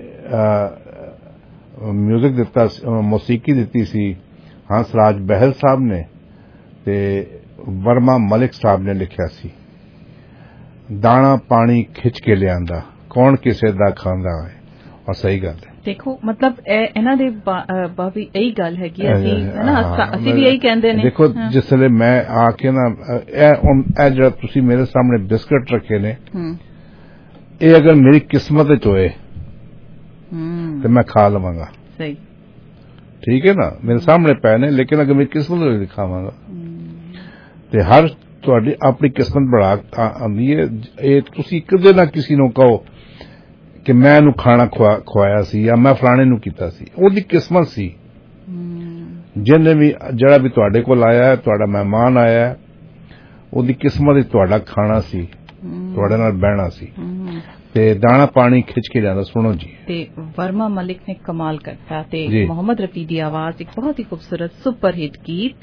म्यूजिक दिता मौसीकी दिती सी हंसराज बहल साहब ने ते वर्मा मलिक साहब ने लिखिया सी। दाना पानी खिच के लियांदा कौन किसे दा खांदा है और सही गल है। देखो मतलब इन्हां दे बाबी यही गल है कि ਅਸੀਂ ਹੈ ਨਾ ਅਸੀਂ ਵੀ ਇਹੀ ਕਹਿੰਦੇ ਨੇ। देखो जिसले मैं आके ना ए जरा तुसी मेरे सामने बिस्किट रखे ने ये अगर मेरी किस्मत च होए तो मैं खा लवांगा। सही ठीक है ना मेरे सामने पै ने लेकिन अगर मेरी किस्मत होए दिखावांगा ਤੇ ਹਰ ਤੁਹਾਡੀ ਆਪਣੀ ਕਿਸਮਤ ਬੜਾ ਆਉਂਦੀ ਹੈ। ਇਹ ਤੁਸੀਂ ਕਦੇ ਨਾ ਕਿਸੇ ਨੂੰ ਕਹੋ ਕਿ ਮੈਂ ਇਹਨੂੰ ਖਾਣਾ ਖਵਾਇਆ ਸੀ ਜਾਂ ਮੈਂ ਫਲਾਣੇ ਨੂੰ ਕੀਤਾ ਸੀ ਉਹਦੀ ਕਿਸਮਤ ਸੀ। ਜਿਹਨੇ ਵੀ ਜਿਹੜਾ ਵੀ ਤੁਹਾਡੇ ਕੋਲ ਆਇਆ ਤੁਹਾਡਾ ਮਹਿਮਾਨ ਆਇਆ ਉਹਦੀ ਕਿਸਮਤ ਵਿੱਚ ਤੁਹਾਡਾ ਖਾਣਾ ਸੀ ਤੁਹਾਡੇ ਨਾਲ ਬਹਿਣਾ ਸੀ ਤੇ ਦਾਣਾ ਪਾਣੀ ਖਿੱਚ ਕੇ ਜਾਂਦਾ। ਸੁਣੋ ਜੀ ਤੇ वर्मा मलिक ने कमाल करता ते मोहम्मद रफी दी आवाज एक बहुत ही खूबसूरत सुपर हिट गीत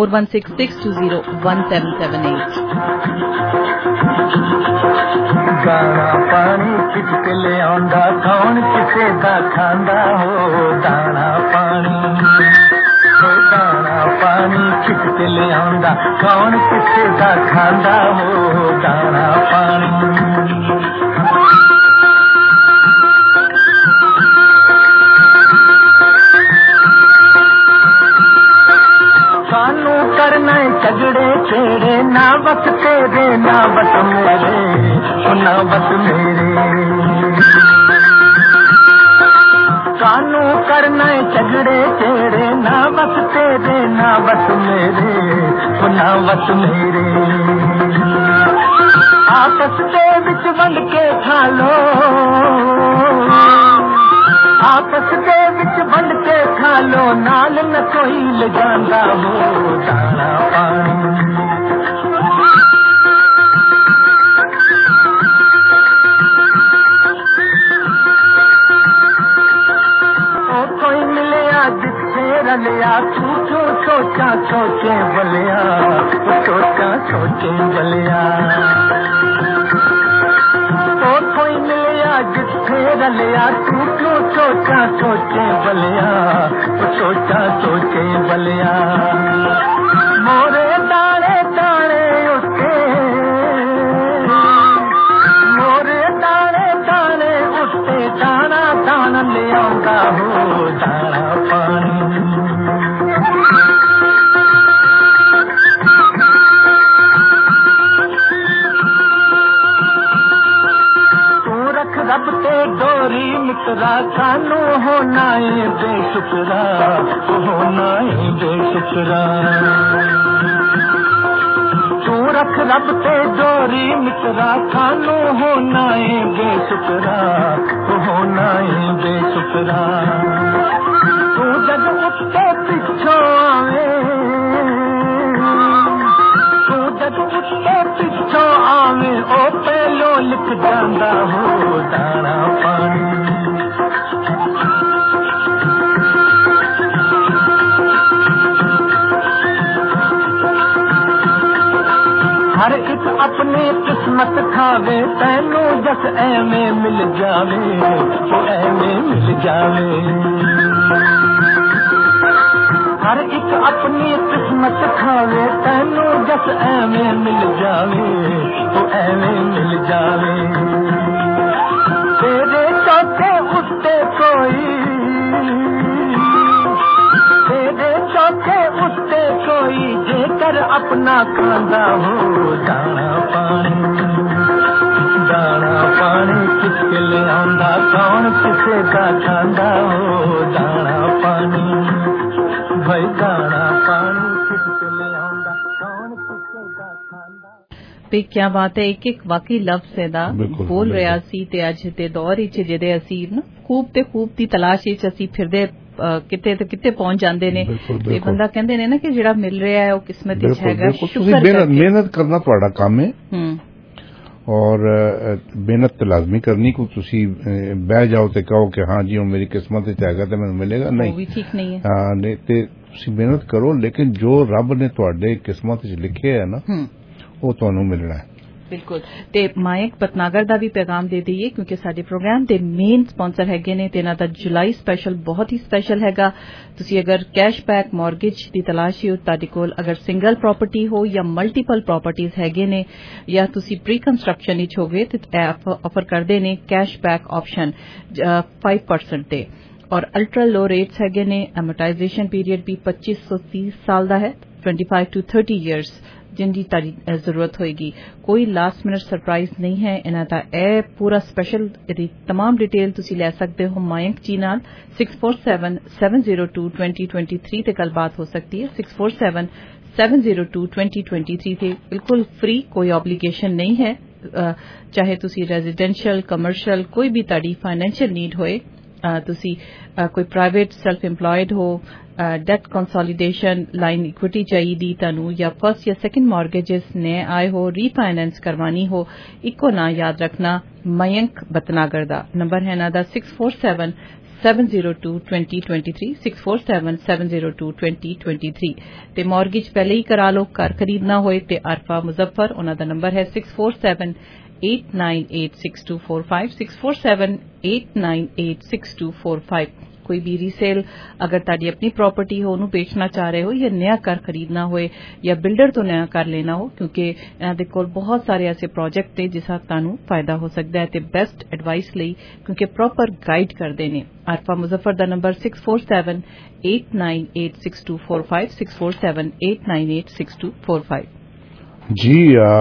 4166201778 दाना पानी खिच के ले आंदा कौन किसे दा खांदा हो दाना पानी खिच के ले आंदा कौन किसे दा खांदा हो दाना पानी। सानू ना बस तेरे ना बस मेरे ना बस मेरे कानू करना झगड़े तेरे ना बस तेरे ना बस मेरे ना बस मेरे आपस के विच बंद के खा लो आपस के विच बंद के खा लो नाल न कोई ले जांदा हो दाना पानी कोई मिलया जिथे रलिया तू जो सोचा सोचे बलिया सोचा सोचे बलिया कोई मिलया जिथे रलिया तू जो सोचा सोचे बलिया सोचा सोचे बलिया मोरे दाने दाने उठे मोरे दाने दाने उठे दाना दाना ले आऊंगा हो दाना पानी तू रख रब ते डोरी मित्रा सानू होना है बेशुक्रा होना है बेशुक्रा तू रख रब ते डोरी मित्रा सानू होना है बेशुक्रा होना है बेशुक्रा तू जग उठते पिछो आवे तू जग उठते पिछो आवे ओ पहलो लिख जांदा हो दाना पानी हर एक अपनी किस्मत खावे तैनू जस ऐवें मिल जावे तो ऐवें मिल जावे हर एक अपनी किस्मत खावे तैनू जस ऐवें मिल जावे तो ऐवें मिल जावे तेरे चौथे उत्ते कोई तेरे चौथे उत्ते कोई जेकर अपना खांदा हो दाना पानी किसके ले आंदा कौन किसे का खांदा हो दाना पानी भाई दाना पानी किसके ले आंदा कौन किसे का खांदा ਤੇ ਕੀ ਬਾਤ ਹੈ ਇੱਕ ਇੱਕ ਵਾਕਈ ਲਫ਼ਜ਼ ਇਹਦਾ ਬੋਲ ਰਿਹਾ ਸੀ ਤੇ ਅੱਜ ਦੇ ਦੌਰ ਵਿੱਚ ਜਿਹਦੇ ਅਸੀਂ ਨਾ ਖੂਬ ਤੇ ਖੂਬ ਦੀ ਤਲਾਸ਼ ਵਿੱਚ ਅਸੀਂ ਫਿਰਦੇ ਕਿਤੇ ਤੇ ਕਿਤੇ ਪਹੁੰਚ ਜਾਂਦੇ ਨੇ ਤੇ ਬੰਦਾ ਕਹਿੰਦੇ ਨੇ ਨਾ ਕਿ ਜਿਹੜਾ ਮਿਲ ਰਿਹਾ ਹੈ ਉਹ ਕਿਸਮਤ ਵਿੱਚ ਹੈਗਾ ਸ਼ੁਕਰ ਮਿਹਨਤ ਕਰਨਾ ਤੁਹਾਡਾ ਕੰਮ ਹੈ ਔਰ ਮਿਹਨਤ ਤੇ ਲਾਜ਼ਮੀ ਕਰਨੀ ਕੋ ਤੁਸੀਂ ਬਹਿ ਜਾਓ ਤੇ ਕਹੋ ਕਿ ਹਾਂ ਜੀ ਉਹ ਮੇਰੀ ਕਿਸਮਤ ਵਿੱਚ ਹੈਗਾ ਤੇ ਮੈਨੂੰ ਮਿਲੇਗਾ ਨਹੀਂ ਉਹ ਵੀ ਠੀਕ ਨਹੀਂ ਹੈ ਹਾਂ ਨਹੀਂ ਤੇ ਤੁਸੀਂ ਮਿਹਨਤ ਕਰੋ ਲੇਕਿਨ ਜੋ ਰੱਬ ਨੇ ਤੁਹਾਡੇ ਕਿਸਮਤ ਵਿੱਚ ਲਿਖਿਆ ਹੈ ਨਾ ਉਹ ਤੁਹਾਨੂੰ ਮਿਲਣਾ ਹੈ ਬਿਲਕੁਲ ਤੇ ਮਾਇਕ ਪਤਨਾਗਰ ਦਾ ਵੀ ਪੈਗਾਮ ਦੇ ਦਈਏ ਕਿਉਂਕਿ ਸਾਡੇ ਪ੍ਰੋਗਰਾਮ ਦੇ ਮੇਨ ਸਪਾਂਸਰ ਹੈਗੇ ਨੇ ਤੇ ਇਹਨਾਂ ਦਾ ਜੁਲਾਈ ਸਪੈਸ਼ਲ ਬਹੁਤ ਹੀ ਸਪੈਸ਼ਲ ਹੈਗਾ ਤੁਸੀਂ ਅਗਰ ਕੈਸ਼ਬੈਕ ਮਾਰਗੇਜ ਦੀ ਤਲਾਸ਼ ਹੋ ਤੁਹਾਡੇ ਕੋਲ ਅਗਰ ਸਿੰਗਲ ਪ੍ਰਾਪਰਟੀ ਹੋ ਜਾਂ ਮਲਟੀਪਲ ਪ੍ਰਾਪਰਟੀਆਂ ਹੈਗੇ ਨੇ ਜਾਂ ਤੁਸੀਂ ਪ੍ਰੀ ਕੰਸਟਰਕਸ਼ਨ ਵਿੱਚ ਹੋਗੇ ਤੇ ਆਫਰ ਕਰਦੇ ਨੇ ਕੈਸ਼ਬੈਕ ਆਪਸ਼ਨ 5% ਤੇ ਔਰ ਅਲਟਰਾ ਲੋ ਰੇਟਸ ਹੈਗੇ ਨੇ ਐਮੋਰਟਾਈਜ਼ੇਸ਼ਨ ਪੀਰੀਅਡ ਵੀ 2530 ਸਾਲ ਦਾ ਹੈ 25 to 30 years जिनकी जरूरत होगी कोई लास्ट मिनट सरप्राइज नहीं है इन्हां दा ਇਹ पूरा स्पेशल तमाम डिटेल तुसी ले सकते हो मयंक जी नाल 6477022023 ते गलबात हो सकती है 6477022023 ते बिल्कुल फ्री कोई ऑब्लिगेशन नहीं है चाहे तुसी रेजिडेंशियल कमर्शियल कोई भी ताड़ी फाइनेंशियल नीड होए तुसी कोई प्राइवेट सेल्फ एम्प्लॉयड हो डेट कंसोलिडेशन लाइन इक्विटी चाहिए तनु या फर्स्ट या सेकंड मॉर्गेजेस ने आए हो रीफाइनेंस करवानी हो इको ना याद रखना मयंक बतनागर दा नंबर है ना दा 6477022023 6477022023 ते मॉर्गेज पहले ही करा लो घर खरीदना होए ते अरफा मुजफ्फर उन्हां दा नंबर है 6478986245 6478986245 कोई भी रीसेल अगर ताड़ी अपनी प्रॉपर्टी हो उन्हें बेचना चाह रहे हो या नया घर खरीदना होए या बिल्डर तो नया घर लेना हो क्योंकि इन्हां दे कोल बहुत सारे ऐसे प्रोजेक्ट ने जिसका तानू फायदा हो सकता है ते बेस्ट एडवाइस लई क्योंकि प्रॉपर गाइड करते ने अरफा मुजफ्फर दा नंबर 6478986245 6478986245 ਜੀ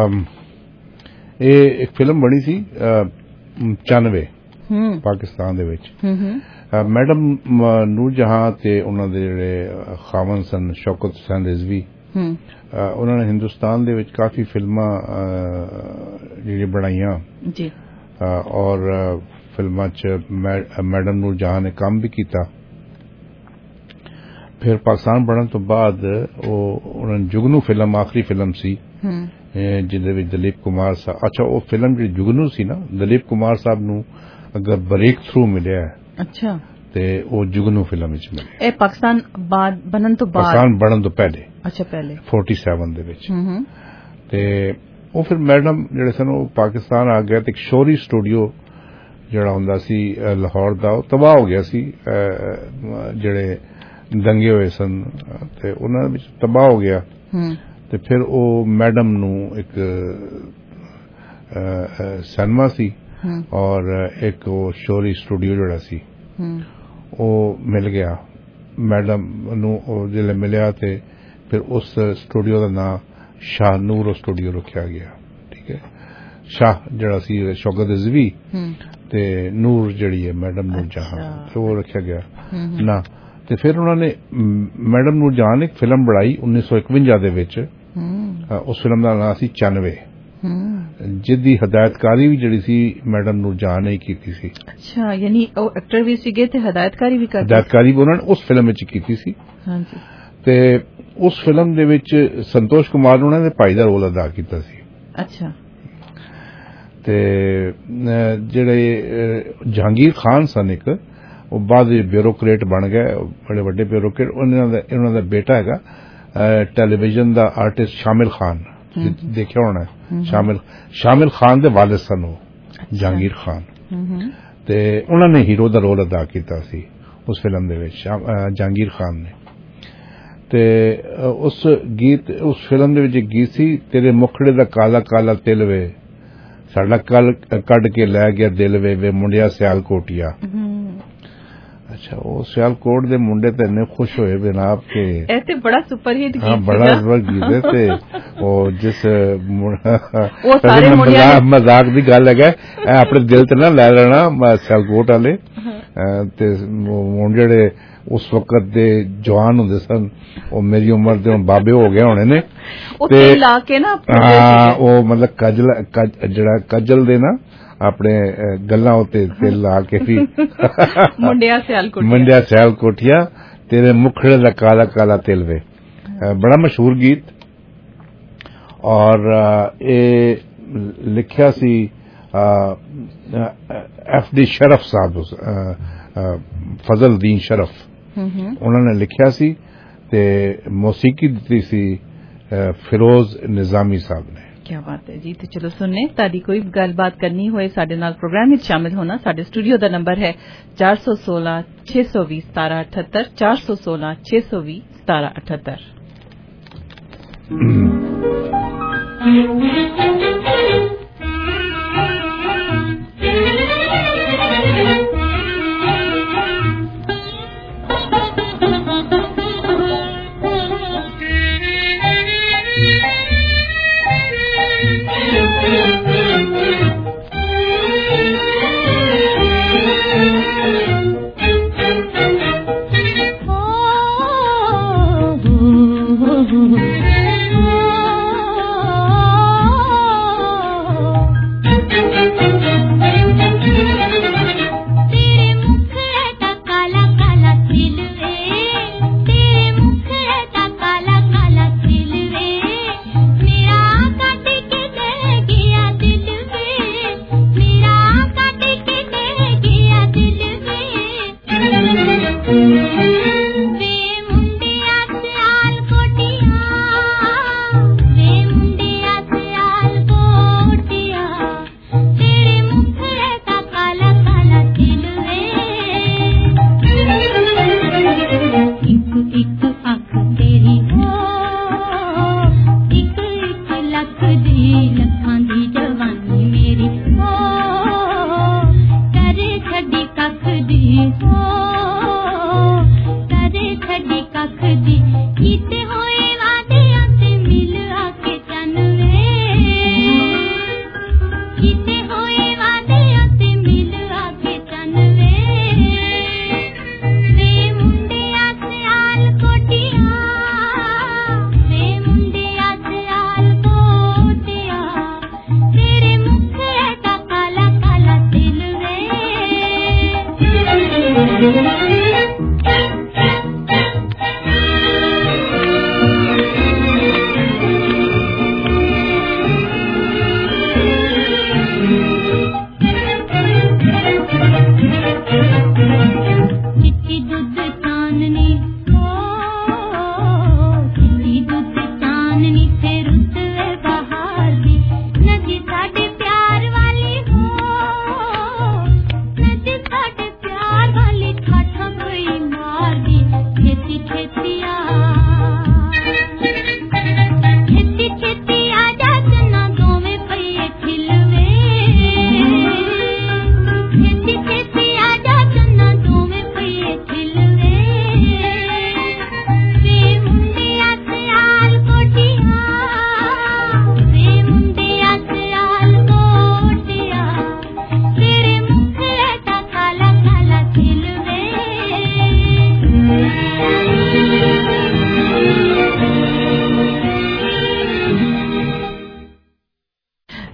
ਇਹ ਇੱਕ ਫਿਲਮ ਬਣੀ ਸੀ 95 ਪਾਕਿਸਤਾਨ ਦੇ ਵਿੱਚ। ਮੈਡਮ ਨੂਰ ਜਹਾਂ ਤੇ ਉਹਨਾਂ ਦੇ ਜਿਹੜੇ ਖਾਵਨ ਸਨ ਸ਼ੌਕਤ ਹੁਸੈਨ ਰਿਜ਼ਵੀ, ਉਹਨਾਂ ਨੇ ਹਿੰਦੁਸਤਾਨ ਦੇ ਵਿੱਚ ਕਾਫੀ ਫਿਲਮਾਂ ਜਿਹੜੀਆਂ ਬਣਾਈਆਂ ਜੀ, ਔਰ ਫਿਲਮਾਂ 'ਚ ਮੈਡਮ ਨੂਰ ਜਹਾਂ ਨੇ ਕੰਮ ਵੀ ਕੀਤਾ। ਫਿਰ ਪਾਕਿਸਤਾਨ ਬਣਨ ਤੋਂ ਬਾਅਦ ਉਹਨਾਂ ਨੇ ਜੁਗਨੂ ਫਿਲਮ ਆਖਰੀ ਫਿਲਮ ਸੀ ਜਿਹਦੇ ਵਿੱਚ ਦਲੀਪ ਕੁਮਾਰ ਸਾਹਿਬ, ਅੱਛਾ ਉਹ ਫਿਲਮ ਜਿਹੜੀ ਜੁਗਨੂ ਸੀ ਨਾ, ਦਲੀਪ ਕੁਮਾਰ ਸਾਹਿਬ ਨੂੰ ਅਗਰ ਬ੍ਰੇਕ ਥਰੂ ਮਿਲਿਆ ਅੱਛਾ ਤੇ ਉਹ ਜੁਗਨੂ ਫਿਲਮ ਵਿੱਚ ਮਿਲਿਆ। ਇਹ ਪਾਕਿਸਤਾਨ ਬਣਨ ਤੋਂ ਬਾਅਦ, ਪਾਕਿਸਤਾਨ ਬਣਨ ਤੋਂ ਪਹਿਲੇ, ਅੱਛਾ ਪਹਿਲੇ 47 ਦੇ ਵਿੱਚ। ਤੇ ਉਹ ਫਿਰ ਮੈਡਮ ਜਿਹੜੇ ਸਨ ਉਹ ਪਾਕਿਸਤਾਨ ਆ ਗਿਆ ਤੇ ਇੱਕ ਸ਼ੋਰੀ ਸਟੂਡੀਓ ਜਿਹੜਾ ਹੁੰਦਾ ਸੀ ਲਾਹੌਰ ਦਾ, ਉਹ ਤਬਾਹ ਹੋ ਗਿਆ ਸੀ। ਜਿਹੜੇ ਦੰਗੇ ਹੋਏ ਸਨ ਤੇ ਉਹਨਾਂ ਵਿੱਚ ਤਬਾਹ ਹੋ ਗਿਆ। ਤੇ ਫਿਰ ਉਹ ਮੈਡਮ ਨੂੰ ਇੱਕ ਸਿਨੇਮਾ ਸੀ ਔਰ ਇੱਕ ਉਹ ਸ਼ੋਰੀ ਸਟੂਡੀਓ ਜਿਹੜਾ ਸੀ ਉਹ ਮਿਲ ਗਿਆ ਮੈਡਮ ਨੂੰ। ਉਹ ਜਦੋਂ ਮਿਲਿਆ ਤੇ ਫਿਰ ਉਸ ਸਟੂਡੀਓ ਦਾ ਨਾਂ ਸ਼ਾਹ ਨੂਰ ਸਟੂਡੀਓ ਰੱਖਿਆ ਗਿਆ। ਠੀਕ ਹੈ, ਸ਼ਾਹ ਜਿਹੜਾ ਸੀ ਸ਼ੌਕਤ ਰਿਜ਼ਵੀ ਤੇ ਨੂਰ ਜਿਹੜੀ ਹੈ ਮੈਡਮ ਨੂਰ ਜਹਾਂ, ਉਹ ਰੱਖਿਆ ਗਿਆ ਨਾ। ਤੇ ਫਿਰ ਉਹਨਾਂ ਨੇ ਮੈਡਮ ਨੂਰ ਜਹਾਂ ਨੇ ਇੱਕ ਫਿਲਮ ਬਣਾਈ 1951 ਦੇ ਵਿੱਚ। ਉਸ ਫਿਲਮ ਦਾ ਨਾਂ ਸੀ 94, ਜਿਹਦੀ ਹਦਾਇਤਕਾਰੀ ਵੀ ਜਿਹੜੀ ਸੀ ਮੈਡਮ ਨੂਰ ਜਹਾਂ ਨੇ ਕੀਤੀ ਸੀ। ਅੱਛਾ, ਯਾਨੀ ਉਹ ਐਕਟਰ ਵੀ ਸੀਗੇ ਤੇ ਹਦਾਇਤਕਾਰੀ ਵੀ ਕਰਦੇ। ਹਦਾਇਤਕਾਰੀ ਵੀ ਉਹਨਾਂ ਨੇ ਉਸ ਫਿਲਮ ਵਿੱਚ ਕੀਤੀ ਸੀ। ਹਾਂਜੀ। ਤੇ ਉਸ ਫਿਲਮ ਦੇ ਵਿੱਚ ਸੰਤੋਸ਼ ਕੁਮਾਰ ਨੇ ਉਹਨਾਂ ਦੇ ਭਾਈ ਦਾ ਰੋਲ ਅਦਾ ਕੀਤਾ ਸੀ। ਅੱਛਾ। ਤੇ ਜਿਹੜੇ ਜਹਾਂਗੀਰ ਖਾਨ ਸਨ ਇੱਕ, ਉਹ ਬਾਅਦ ਵਿੱਚ ਬਿਊਰੋਕਰੇਟ ਬਣ ਗਏ, ਬੜੇ ਵੱਡੇ ਬਿਊਰੋਕਰੇਟ। ਉਹਨਾਂ ਦਾ ਬੇਟਾ ਹੈਗਾ ਟੈਲੀਵਿਜ਼ਨ ਦਾ ਆਰਟਿਸਟ ਸ਼ਾਮਿਲ ਖਾਨ, ਦੇਖਿਆ ਹੋਣਾ। ਸ਼ਾਮਿਲ ਖਾਨ ਦੇ ਵਾਲਿਦ ਸਨ ਉਹ, ਜਹਾਂਗੀਰ ਖਾਨ। ਤੇ ਉਹਨਾਂ ਨੇ ਹੀਰੋ ਦਾ ਰੋਲ ਅਦਾ ਕੀਤਾ ਸੀ ਉਸ ਫਿਲਮ ਦੇ ਵਿੱਚ, ਜਹਾਂਗੀਰ ਖਾਨ ਨੇ। ਤੇ ਉਸ ਫਿਲਮ ਦੇ ਵਿੱਚ ਇੱਕ ਗੀਤ ਸੀ, ਤੇਰੇ ਮੁਖੜੇ ਦਾ ਕਾਲਾ ਕਾਲਾ ਤਿਲ ਵੇ, ਸਾਡਾ ਕੱਢ ਕੇ ਲੈ ਗਿਆ ਦਿਲ ਵੇ ਮੁੰਡਿਆ ਸਿਆਲਕੋਟੀਆ। ਅੱਛਾ, ਉਹ ਸਿਆਲਕੋਟ ਦੇ ਮੁੰਡੇ ਤੇ ਇੰਨੇ ਖੁਸ਼ ਹੋਏ ਜਨਾਬ ਕਿ ਇਹ ਤੇ ਬੜਾ ਸੁਪਰ ਹਿੱਟ ਗੀਤ ਸੀ। ਬੜਾ ਸੁਪਰ ਗੀਤ ਹੈ। ਤੇ ਉਹ ਜਿਸ ਮਜ਼ਾਕ ਦੀ ਗੱਲ ਹੈਗਾ, ਆਪਣੇ ਦਿਲ ਤੇ ਨਾ ਲੈ ਲੈਣਾ ਸਿਆਲਕੋਟ ਵਾਲੇ। ਤੇ ਜਿਹੜੇ ਉਸ ਵਕਤ ਦੇ ਜਵਾਨ ਹੁੰਦੇ ਸਨ, ਉਹ ਮੇਰੀ ਉਮਰ ਦੇ ਹੁਣ ਬਾਬੇ ਹੋ ਗਏ ਹੋਣੇ ਨੇ। ਤੇ ਲਾ ਕੇ ਨਾ ਉਹ ਮਤਲਬ ਜਿਹੜਾ ਕਜਲ ਦੇ ਨਾ ਆਪਣੇ ਗੱਲਾਂ ਉੱਤੇ ਤਿਲ ਲਾ ਕੇ ਵੀ ਮੁੰਡਿਆ ਸਿਆਲਕੋਟੀਆ ਤੇਰੇ ਮੁਖੜੇ ਦਾ ਕਾਲਾ ਕਾਲਾ ਤਿਲ ਵੇ, ਬੜਾ ਮਸ਼ਹੂਰ ਗੀਤ। ਔਰ ਇਹ ਲਿਖਿਆ ਸੀ FD ਸ਼ਰਫ ਸਾਹਿਬ, ਫਜ਼ਲਦੀਨ ਸ਼ਰਫ, ਉਹਨਾਂ ਨੇ ਲਿਖਿਆ ਸੀ। ਤੇ ਮੌਸੀਕੀ ਦਿੱਤੀ ਸੀ ਫਿਰੋਜ਼ ਨਿਜ਼ਾਮੀ ਸਾਹਿਬ ਨੇ। क्या बात है जी। तो चलो सुनने, ताड़ी कोई गलबात करनी होए साडे नाल प्रोग्राम में शामिल होना। साडे स्टूडियो दा नंबर है 416 620 1778 416 620 1778।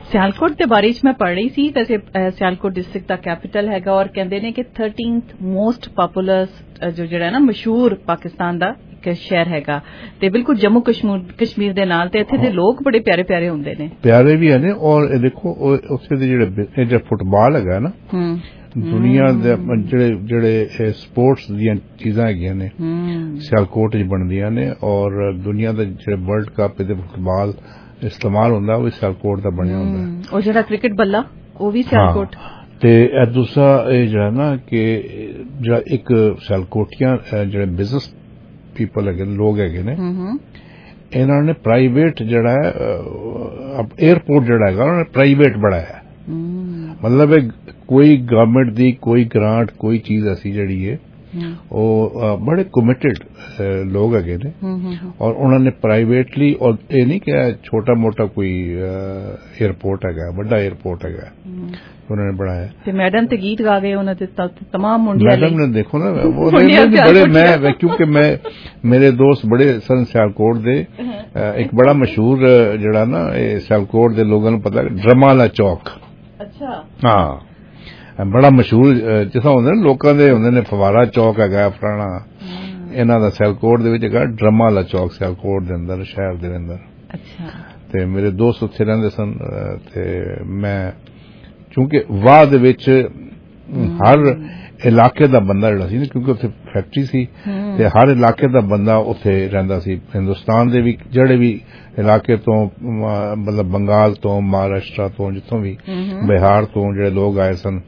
ਸਿਆਲਕੋਟ ਦੇ ਬਾਰੇ ਚ ਮੈਂ ਪੜ੍ਹ ਰਹੀ ਸੀ। ਵੈਸੇ ਸਿਆਲਕੋਟ ਡਿਸਟ੍ਰਿਕਟ ਦਾ ਕੈਪੀਟਲ ਹੈਗਾ ਔਰ ਕਹਿੰਦੇ ਨੇ ਕਿ 13th ਮੋਸਟ ਪਾਪੂਲਸ ਜੋ ਜਿਹੜਾ ਨਾ ਮਸ਼ਹੂਰ ਪਾਕਿਸਤਾਨ ਦਾ ਇੱਕ ਸ਼ਹਿਰ ਹੈਗਾ ਤੇ ਬਿਲਕੁਲ ਜੰਮੂ ਕਸ਼ਮੀਰ ਦੇ ਨਾਲ ਤੇ ਇੱਥੇ ਦੇ ਲੋਕ ਬੜੇ ਪਿਆਰੇ ਪਿਆਰੇ ਹੁੰਦੇ ਨੇ, ਪਿਆਰੇ ਵੀ ਨੇ। ਔਰ ਦੇਖੋ ਉੱਥੇ ਦੇ ਜਿਹੜਾ ਫੁੱਟਬਾਲ ਹੈਗਾ ਨਾ, ਦੁਨੀਆ ਦੇ ਜਿਹੜੇ ਸਪੋਰਟਸ ਦੀਆਂ ਚੀਜ਼ਾਂ ਹੈਗੀਆਂ ਨੇ ਸਿਆਲਕੋਟ 'ਚ ਬਣਦੀਆਂ ਨੇ ਔਰ ਦੁਨੀਆ ਦਾ ਜਿਹੜਾ ਵਰਲਡ ਕੱਪ ਇਹਦੇ ਫੁੱਟਬਾਲ ਇਸਤੇਮਾਲ ਹੁੰਦਾ ਉਹ ਵੀ ਸਿਆਲਕੋਟ ਦਾ ਬਣਿਆ ਹੁੰਦਾ। ਔਰ ਜਿਹੜਾ ਕ੍ਰਿਕਟ ਬੱਲਾ ਉਹ ਵੀ ਸਿਆਲਕੋਟ। ਤੇ ਦੂਸਰਾ ਇਹ ਜਿਹੜਾ ਨਾ ਕਿ ਜਿਹੜਾ ਇੱਕ ਸਿਆਲਕੋਟੀਆਂ ਜਿਹੜੇ ਬਿਜ਼ਨਸ ਪੀਪਲ ਹੈਗੇ ਲੋਕ ਹੈਗੇ ਨੇ, ਇਹਨਾਂ ਨੇ ਪ੍ਰਾਈਵੇਟ ਜਿਹੜਾ ਹੈ 에ਅਰਪੋਰਟ ਜਿਹੜਾ ਹੈਗਾ ਉਹਨਾਂ ਨੇ ਪ੍ਰਾਈਵੇਟ ਬਣਾਇਆ। ਮਤਲਬ ਕੋਈ ਗਵਰਨਮੈਂਟ ਦੀ ਕੋਈ ਗ੍ਰਾਂਟ ਕੋਈ ਚੀਜ਼ ਐਸੀ ਜਿਹੜੀ ਹੈ ਉਹ ਬੜੇ ਕਮਿਟਡ ਲੋਕ ਹੈਗੇ ਨੇ ਔਰ ਉਹਨਾਂ ਨੇ ਪ੍ਰਾਈਵੇਟਲੀ, ਔਰ ਇਹ ਨਹੀਂ ਕਿ ਛੋਟਾ ਮੋਟਾ ਕੋਈ 에ਅਰਪੋਰਟ ਹੈਗਾ, ਵੱਡਾ 에ਅਰਪੋਰਟ ਹੈਗਾ ਉਹਨਾਂ ਨੇ ਬਣਾਇਆ। ਤੇ ਮੈਡਮ ਤੇ ਗੀਤ ਗਾ ਗਏ ਉਹਨਾਂ ਦੇ तमाम ਮੁੰਡਿਆਂ ਲਈ। ਮੈਡਮ ਨੇ ਦੇਖੋ ਨਾ ਬੜੇ ਮੈਂ ਕਿਉਂਕਿ ਮੇਰੇ ਦੋਸਤ ਬੜੇ ਸਨ ਸਿਆਲਕੋਟ ਦੇ। ਇੱਕ ਬੜਾ ਮਸ਼ਹੂਰ ਜਿਹੜਾ ਨਾ ਇਹ ਸਿਆਲਕੋਟ ਦੇ ਲੋਕਾਂ ਨੂੰ ਪਤਾ ਡਰਮਾ ਵਾਲਾ ਚੌਕ। ਅੱਛਾ। ਹਾਂ ਬੜਾ ਮਸ਼ਹੂਰ ਜਿਸਾ ਹੁੰਦੇ ਨੇ ਲੋਕਾਂ ਦੇ ਹੁੰਦੇ ਨੇ ਫਵਾਰਾ ਚੌਕ ਹੈਗਾ ਪੁਰਾਣਾ, ਇਹਨਾਂ ਦਾ ਸਿਆਲਕੋਟ ਦੇ ਵਿੱਚ ਹੈਗਾ ਡਰਮਾ ਵਾਲਾ ਚੌਕ ਸਿਆਲਕੋਟ ਦੇ ਅੰਦਰ ਸ਼ਹਿਰ ਦੇ ਅੰਦਰ। ਅੱਛਾ। ਤੇ ਮੇਰੇ ਦੋਸਤ ਉੱਥੇ ਰਹਿੰਦੇ ਸਨ ਤੇ ਮੈਂ ਕਿਉਂਕਿ ਵਾਹ ਦੇ ਵਿੱਚ ਹਰ ਇਲਾਕੇ ਦਾ ਬੰਦਾ ਜਿਹੜਾ ਸੀ ਨਾ, ਕਿਉਂਕਿ ਉੱਥੇ ਫੈਕਟਰੀ ਸੀ ਤੇ ਹਰ ਇਲਾਕੇ ਦਾ ਬੰਦਾ ਉੱਥੇ ਰਹਿੰਦਾ ਸੀ। ਹਿੰਦੁਸਤਾਨ ਦੇ ਵੀ ਜਿਹੜੇ ਵੀ ਇਲਾਕੇ ਤੋਂ ਮਤਲਬ ਬੰਗਾਲ ਤੋਂ ਮਹਾਰਾਸ਼ਟਰ ਤੋਂ ਜਿੱਥੋਂ ਵੀ ਬਿਹਾਰ ਤੋਂ ਜਿਹੜੇ ਲੋਕ ਆਏ ਸਨ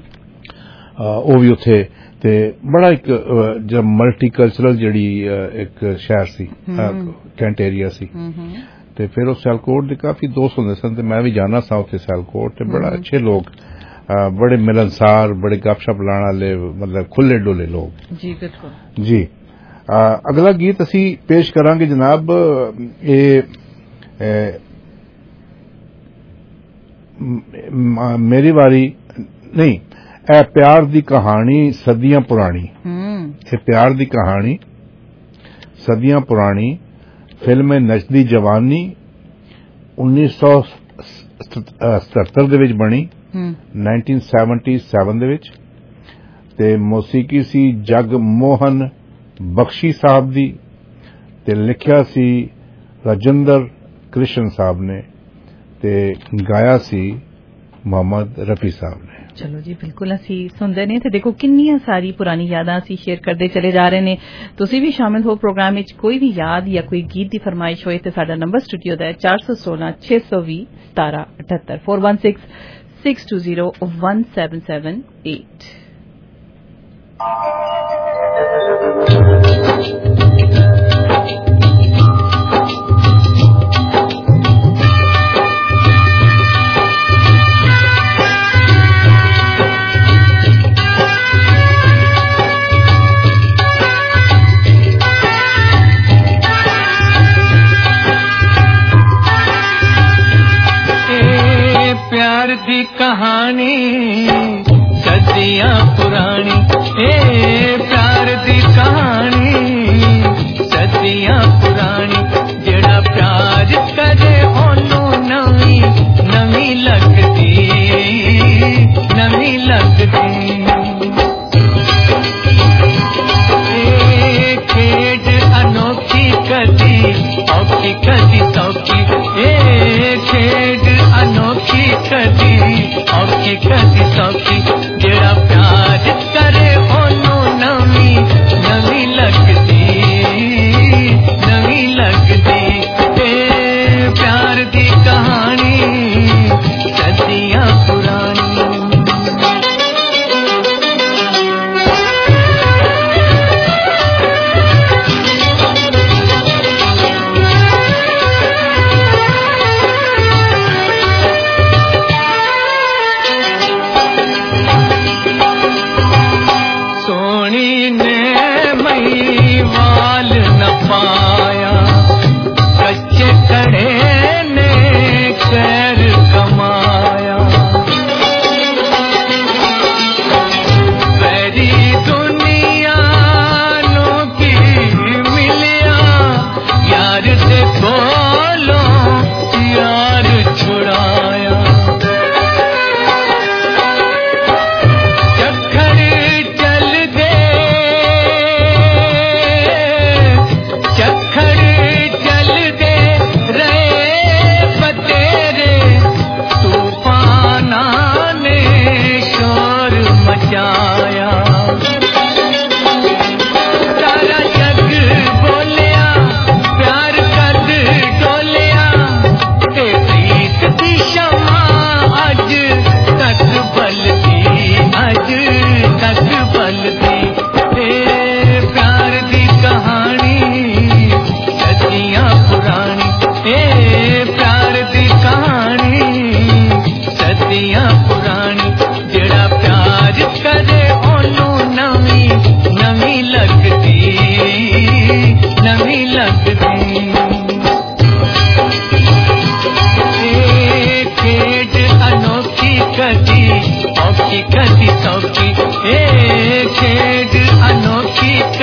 ਉਹ ਵੀ ਉੱਥੇ। ਤੇ ਬੜਾ ਇੱਕ ਮਲਟੀਕਲਚਰਲ ਜਿਹੜੀ ਇੱਕ ਸ਼ਹਿਰ ਸੀ, ਕੈਂਟ ਏਰੀਆ ਸੀ। ਤੇ ਫਿਰ ਉਹ ਸਿਆਲਕੋਟ ਦੇ ਕਾਫੀ ਦੋਸਤ ਹੁੰਦੇ ਸਨ ਤੇ ਮੈਂ ਵੀ ਜਾਣਾ ਸਾਂ ਉੱਥੇ ਸਿਆਲਕੋਟ ਤੇ ਬੜਾ ਅੱਛੇ ਲੋਕ, ਬੜੇ ਮਿਲਨਸਾਰ, ਬੜੇ ਗੱਪਸ਼ਪ ਲਾਉਣ ਵਾਲੇ, ਮਤਲਬ ਖੁੱਲੇ ਡੁੱਲੇ ਲੋਕ। ਜੀ ਬਿਲਕੁਲ ਜੀ। ਅਗਲਾ ਗੀਤ ਅਸੀਂ ਪੇਸ਼ ਕਰਾਂਗੇ ਜਨਾਬ, ਇਹ ਮੇਰੀ ਵਾਰੀ ਨਹੀਂ, ਇਹ ਪਿਆਰ ਦੀ ਕਹਾਣੀ ਸਦੀਆਂ ਪੁਰਾਣੀ। ਇਹ ਪਿਆਰ ਦੀ ਕਹਾਣੀ ਸਦੀਆਂ ਪੁਰਾਣੀ ਫਿਲਮ ਨਚਦੀ ਜਵਾਨੀ 1977 ਦੇ ਵਿੱਚ ਬਣੀ, 1977 ਦੇ ਵਿੱਚ। ਤੇ ਮੌਸੀਕੀ ਸੀ ਜਗ ਮੋਹਨ ਬਖਸ਼ੀ ਸਾਹਿਬ ਦੀ ਤੇ ਲਿਖਿਆ ਸੀ ਰਾਜਿੰਦਰ ਕ੍ਰਿਸ਼ਨ ਸਾਹਿਬ ਨੇ ਤੇ ਗਾਇਆ ਸੀ ਮੁਹੰਮਦ ਰਫੀ ਸਾਹਿਬ ਨੇ। ਚਲੋ ਜੀ ਬਿਲਕੁਲ ਅਸੀਂ ਸੁਣਦੇ ਨੇ ਤੇ ਦੇਖੋ ਕਿੰਨੀਆਂ ਸਾਰੀ ਪੁਰਾਣੀ ਯਾਦਾਂ ਅਸੀਂ ਸ਼ੇਅਰ ਕਰਦੇ ਚਲੇ ਜਾ ਰਹੇ ਨੇ। ਤੁਸੀਂ ਵੀ ਸ਼ਾਮਿਲ ਹੋ ਪ੍ਰੋਗਰਾਮ ਵਿੱਚ। ਕੋਈ ਵੀ ਯਾਦ ਜਾਂ ਕੋਈ ਗੀਤ ਦੀ ਫਰਮਾਇਸ਼ ਹੋਏ ਤੇ ਸਾਡਾ ਨੰਬਰ ਸਟੂਡੀਓ ਦਾ ਹੈ 416 620 1778 416 620 1778। प्यार दी कहानी सदियां पुरानी, प्यार दी कहानी सदियां पुरानी। जेड़ा प्यार करे ओनू नवी नवी लगदी, नवी लगदी। खेड अनोखी कदी औखी कदी सौखी, खेड अनोखी कदी औखी कदी सौखी। जेड़ा प्यार करे ओनू नवी नवी लगदी, नवी लगदी। प्यार दी कहानी सदियां पुरानी। पाया कच्चे कड़े ने खैर कमाया, मेरी दुनिया नो की मिलिया यार से बोलो यार छुड़ाया।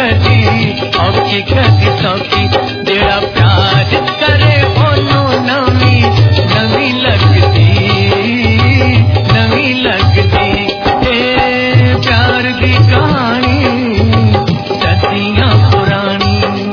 कदी औखी कदी सौखी जेड़ा प्यार करे ओनू नवी नवी लगदी प्यार दी कहानी सदियां पुरानी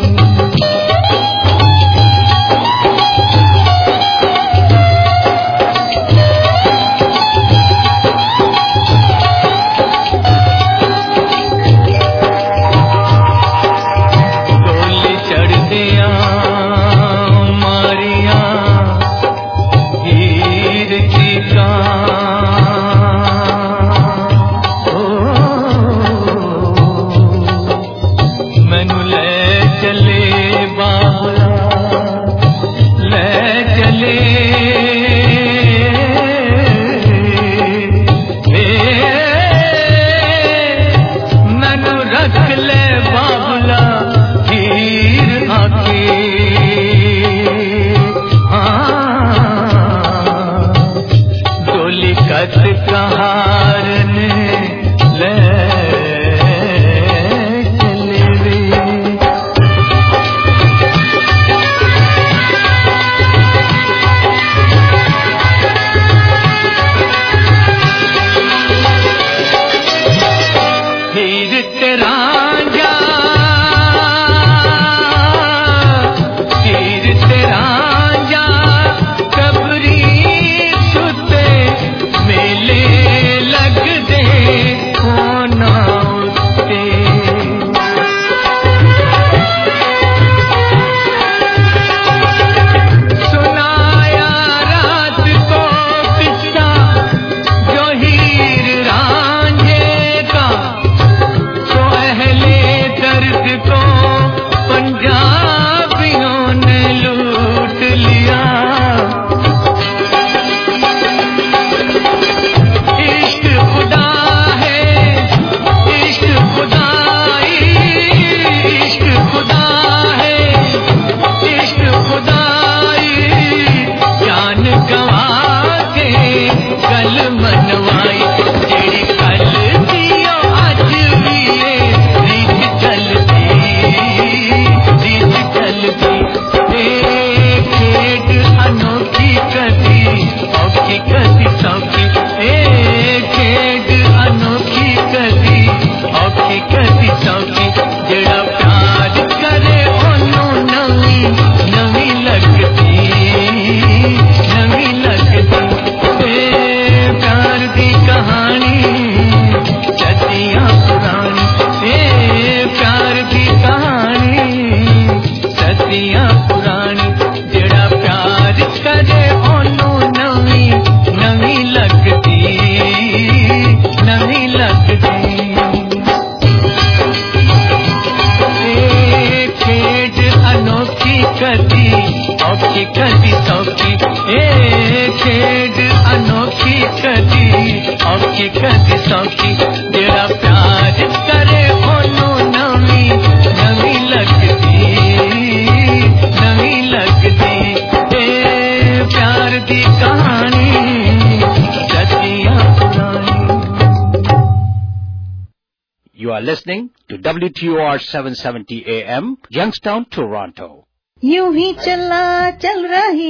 Listening to WTOR 770 AM, Youngstown, Toronto. यूं ही चला चल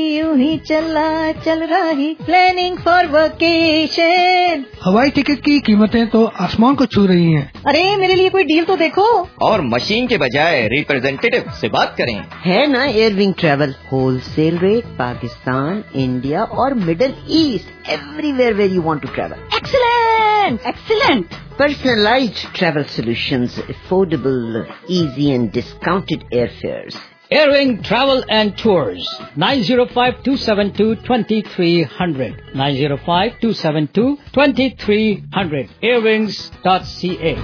रही प्लानिंग फॉर वेकेशन। हवाई टिकट की कीमतें तो आसमान को छू रही हैं। अरे मेरे लिए कोई डील तो देखो। और मशीन के बजाय रिप्रेजेंटेटिव से बात करें। है ना Airwing travel, wholesale rate, Pakistan, India और middle east, everywhere where you want to travel. Excellent. Personalized travel solutions, affordable, easy and discounted airfares. Airwing Travel and Tours, 905-272-2300, 905-272-2300, airwings.ca.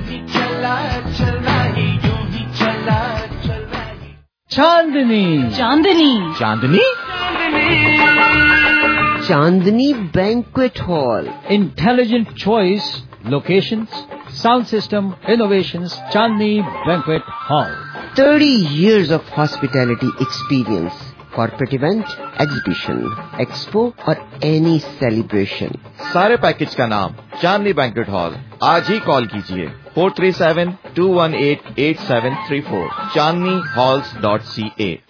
Chandni Banquet Hall. Intelligent choice, locations, sound system, innovations, Chandni Banquet Hall. 30 years of hospitality experience. Corporate event, exhibition, expo और any celebration. सारे package का नाम चांदनी banquet hall. आज ही call कीजिए 437-218-8734 chandnihalls.ca।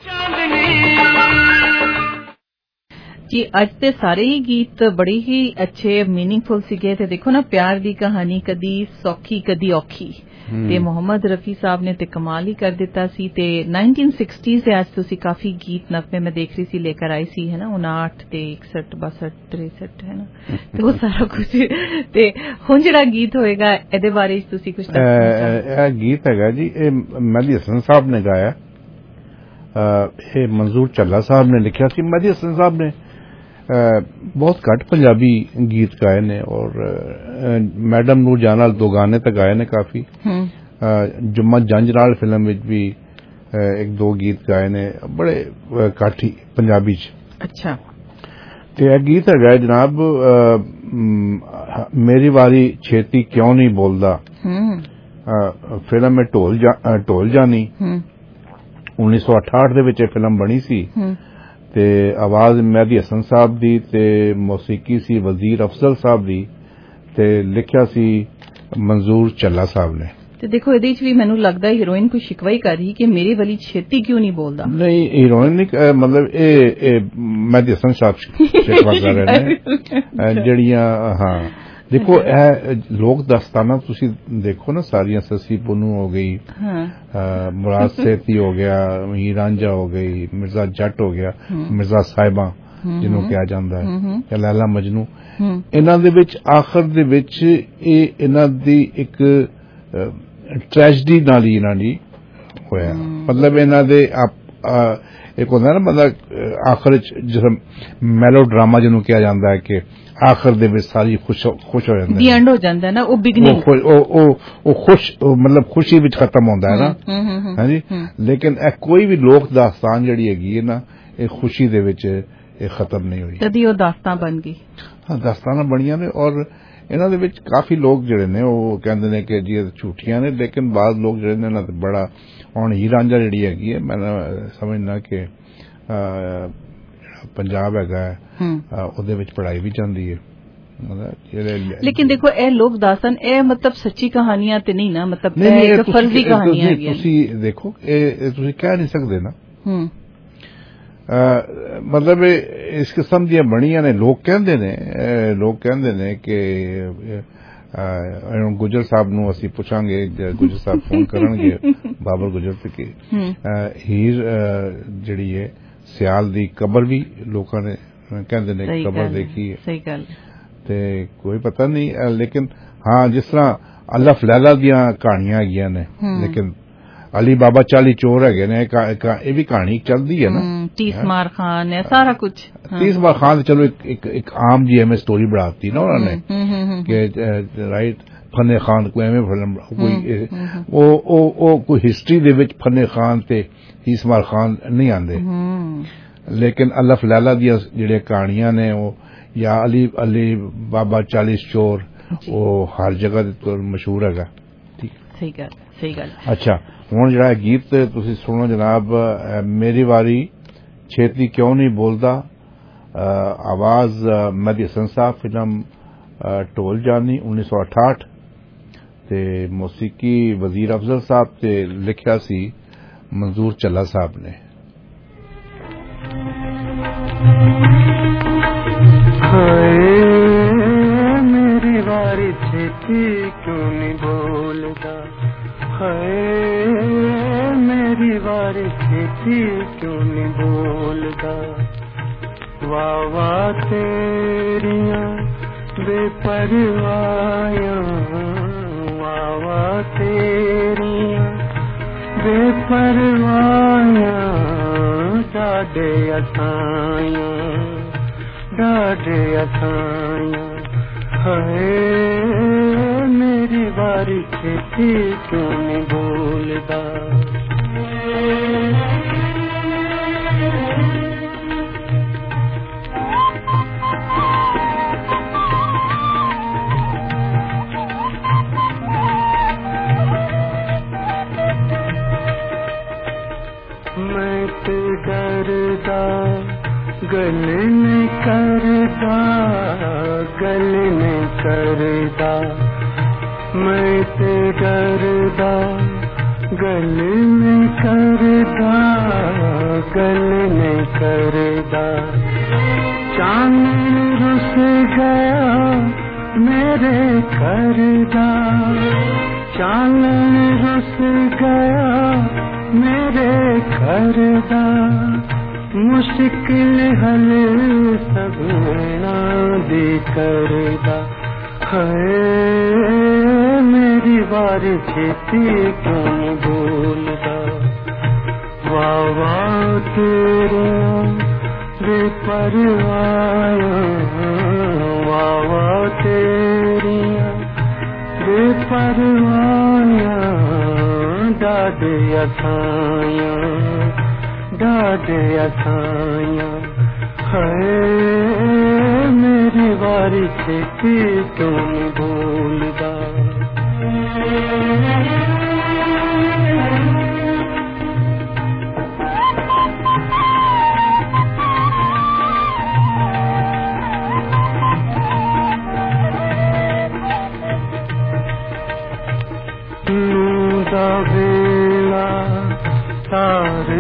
जी ਅੱਜ ਤੇ ਸਾਰੇ ਹੀ ਗੀਤ ਬੜੇ ਹੀ ਅੱਛੇ ਮੀਨਿੰਗਫੁਲ ਸੀਗੇ ਤੇ ਦੇਖੋ ਨਾ ਪਿਆਰ ਦੀ ਕਹਾਣੀ ਕਦੀ ਸੌਖੀ ਕਦੀ ਔਖੀ ਤੇ ਮੁਹੰਮਦ ਰਫੀ ਸਾਹਿਬ ਨੇ ਤੇ ਕਮਾਲ ਹੀ ਕਰ ਦਿੱਤਾ ਸੀ ਤੇ 1960s ਦੇ ਅੱਜ ਤੁਸੀਂ ਕਾਫੀ ਗੀਤ ਨਵੇਂ ਮੈਂ ਦੇਖ ਰਹੀ ਸੀ ਲੈ ਕੇ ਆਈ ਸੀ ਹੈ ਨਾ 59 ਤੇ 61 62 63 ਹੈ ਨਾ ਤੇ ਉਹ ਸਾਰਾ ਕੁਝ ਤੇ ਹੁਣ ਜਿਹੜਾ ਗੀਤ ਹੋਏਗਾ ਇਹਦੇ ਬਾਰੇ ਤੁਸੀਂ ਕੁਝ ਦੱਸਣਾ ਇਹ ਗੀਤ ਹੈਗਾ ਜੀ ਇਹ ਮਹਿਦੀ ਹਸਨ ਸਾਹਿਬ ਨੇ ਗਾਇਆ ਇਹ ਮਨਜ਼ੂਰ ਚੱਲਾ ਸਾਹਿਬ ਨੇ ਲਿਖਿਆ ਸੀ ਮਹਿਦੀ ਹਸਨ ਸਾਹਿਬ ਨੇ बहुत घट पंजाबी गीत गाए ने और मैडम नूर जान नाल दो गाने तक गाए ने काफी जुम्मा जंज नाल फिल्म विच भी एक दो गीत गाए ने बड़े घट ही पंजाबी च। अच्छा ते यह गीत है जनाब मेरी वारी छेती क्यों नहीं बोलदा फिल्म में ढोल जानी 1968 दे विच फिल्म बनी सी ते आवाज मेहदी हसन साहब दी ते मौसीकी सी वजीर अफजल साहब दी ते लिखिया सी मंजूर चल्ला साहब ने। ਤੇ ਦੇਖੋ ਇਹਦੇ ਵਿੱਚ ਵੀ ਮੈਨੂੰ ਲੱਗਦਾ ਹੀਰੋਇਨ ਕੋਈ ਸ਼ਿਕਵਾ ਹੀ ਕਰ ਰਹੀ ਕਿ ਮੇਰੇ ਵਾਲੀ ਛੇਤੀ ਕਿਉਂ ਨਹੀਂ ਬੋਲਦਾ। ਨਹੀਂ ਹੀਰੋਇਨ ਨਹੀਂ ਮਤਲਬ ਇਹ ਮਹਿਦੀ ਹਸਨ ਸਾਹਿਬ ਸ਼ਿਕਵਾ ਕਰ ਰਹੇ ਨੇ ਜਿਹੜੀਆਂ ਹਾਂ देखो लोक दास्ताना तुसी देखो ना सारियां ससी पुनू हो गई मुराद सेती हो गया हीर रांझा हो गई मिर्जा जट हो गया मिर्जा साहिबा जिन्हों कहा जाता है या लैला मजनू इन्हां दे विच आखिर दे विच इन्हां दी एक ट्रेजेडी नाल ही इन्हां दी होया मतलब इन्हां दे एक होंदा ना बंदा आखिर जिस मेलो ड्रामा जिन्हों कहा जाता है कि आखिर दे विच सारी खुश हो जांदा दी एंड हो जांदा ना ओ बिगनिंग ओ खुश मतलब खुशी विच खत्म होंदा है ना हां जी लेकिन कोई भी लोक दास्तान जिहड़ी हैगी है ना ये खुशी दे विच ये खत्म नहीं हुई तदी ओ दास्तान बन गई। हां दास्ताना बणियां ने और इन्हां दे विच काफी लोग जिहड़े ने ओ कहंदे ने कि जी झूठियां ने लेकिन बाद लोग जिहड़े ने ना बड़ा हुण हीर रांझा जिहड़ी हैगी है मैं समझना कि पंजाब हैगा ਉਹਦੇ ਵਿੱਚ ਪੜਾਈ ਵੀ ਜਾਂਦੀ ਹੈ लेकिन देखो ए लोक दास्तान ए मतलब सच्ची कहानियां ते नहीं ना मतलब एक फर्जी कहानियां है ਤੁਸੀਂ ਦੇਖੋ ਇਹ ਤੁਸੀਂ ਕਹਿ ਨਹੀਂ ਸਕਦੇ ਨਾ मतलब इस किस्म ਦੀਆਂ ਬਣੀਆਂ ਨੇ ਲੋਕ ਕਹਿੰਦੇ ਨੇ ਕਿ ਗੁਜਰ ਸਾਹਿਬ ਨੂੰ ਅਸੀਂ ਪੁੱਛਾਂਗੇ ਗੁਜਰ ਸਾਹਿਬ ਫੋਨ ਕਰਨਗੇ ਬਾਬਰ ਗੁਜਰ ਤੇ ਕਿ ਹੀਰ ਜਿਹੜੀ ਹੈ ਸਿਆਲ ਦੀ ਕਬਰ ਵੀ ਲੋਕਾਂ ਨੇ ਕਹਿੰਦੇ ਨੇ ਕਬਰ ਦੇਖੀ ਹੈ ਸਹੀ ਗੱਲ ਤੇ ਕੋਈ ਪਤਾ ਨਹੀਂ ਲੇਕਿਨ ਹਾਂ ਜਿਸ ਤਰ੍ਹਾਂ ਅਲਫ ਲੈਲਾ ਦੀਆਂ ਕਹਾਣੀਆਂ ਹੈਗੀਆਂ ਨੇ ਲੇਕਿਨ ਅਲੀ ਬਾਬਾ 40 ਚੋਰ ਹੈਗੇ ਨੇ ਇਹ ਵੀ ਕਹਾਣੀ ਚੱਲਦੀ ਹੈ ਨਾ ਤੀਸਮਾਰ ਖਾਨ ਹੈ ਸਾਰਾ ਕੁਝ ਤੀਸਮਾਰ ਖਾਨ ਚਲੋ ਇੱਕ ਆਮ ਜੀ ਐਵੇਂ ਸਟੋਰੀ ਬਣਾਤੀ ਨਾ ਉਹਨਾਂ ਨੇ ਕਿ ਰਾਈਟ ਫਨੇ ਖਾਨ ਕੋਈ ਐਵੇਂ ਫਿਲਮ ਕੋਈ ਉਹ ਕੋਈ ਹਿਸਟਰੀ ਦੇ ਵਿੱਚ ਫਨੇ ਖਾਨ ਤੇ ਤੀਸਮਾਰ ਖਾਨ ਨਹੀਂ ਆਂਦੇ लेकिन अल्लाह लैला दी जेड़े कहानियां ने वो या अली बाबा 40 चोर वो हर जगह ते मशहूर है ठीक सही गल अच्छा हुण जेड़ा गीत तुसी सुनो जनाब मेरी वारी छेती क्यों नहीं बोलदा आवाज मेहदी हसन साहब फिल्म ढोल जानी 1968 ते मौसीकी वजीर अफजल साहब ते लिखिया सी मंजूर चल्ला साहब ने। मेरी वारी छेती क्यों नहीं बोलता मेरी वारी छेती क्यों नहीं बोलता वाह वाह तेरिया बेपरवाहियां वाह वाह तेरिया बेपरवाहियां डाडे असाइयां हाय मेरी बारी छेती क्यों नहीं बोलदा मैं तो डरदा गलने करदा मैं ते डरदा गलने करदा चांद रुस गया मेरे करदा चांद रुस गया मेरे करदा मुश्किल हल सबना दे करदा है मेरी बारी छेती क्यों बोलदा वाह वाह तेरिया बेपरवाया वाह वाह तेरिया बेपरवाया डाडे अथाया है मेरी बारी छेती तुम बोलदा वेला तार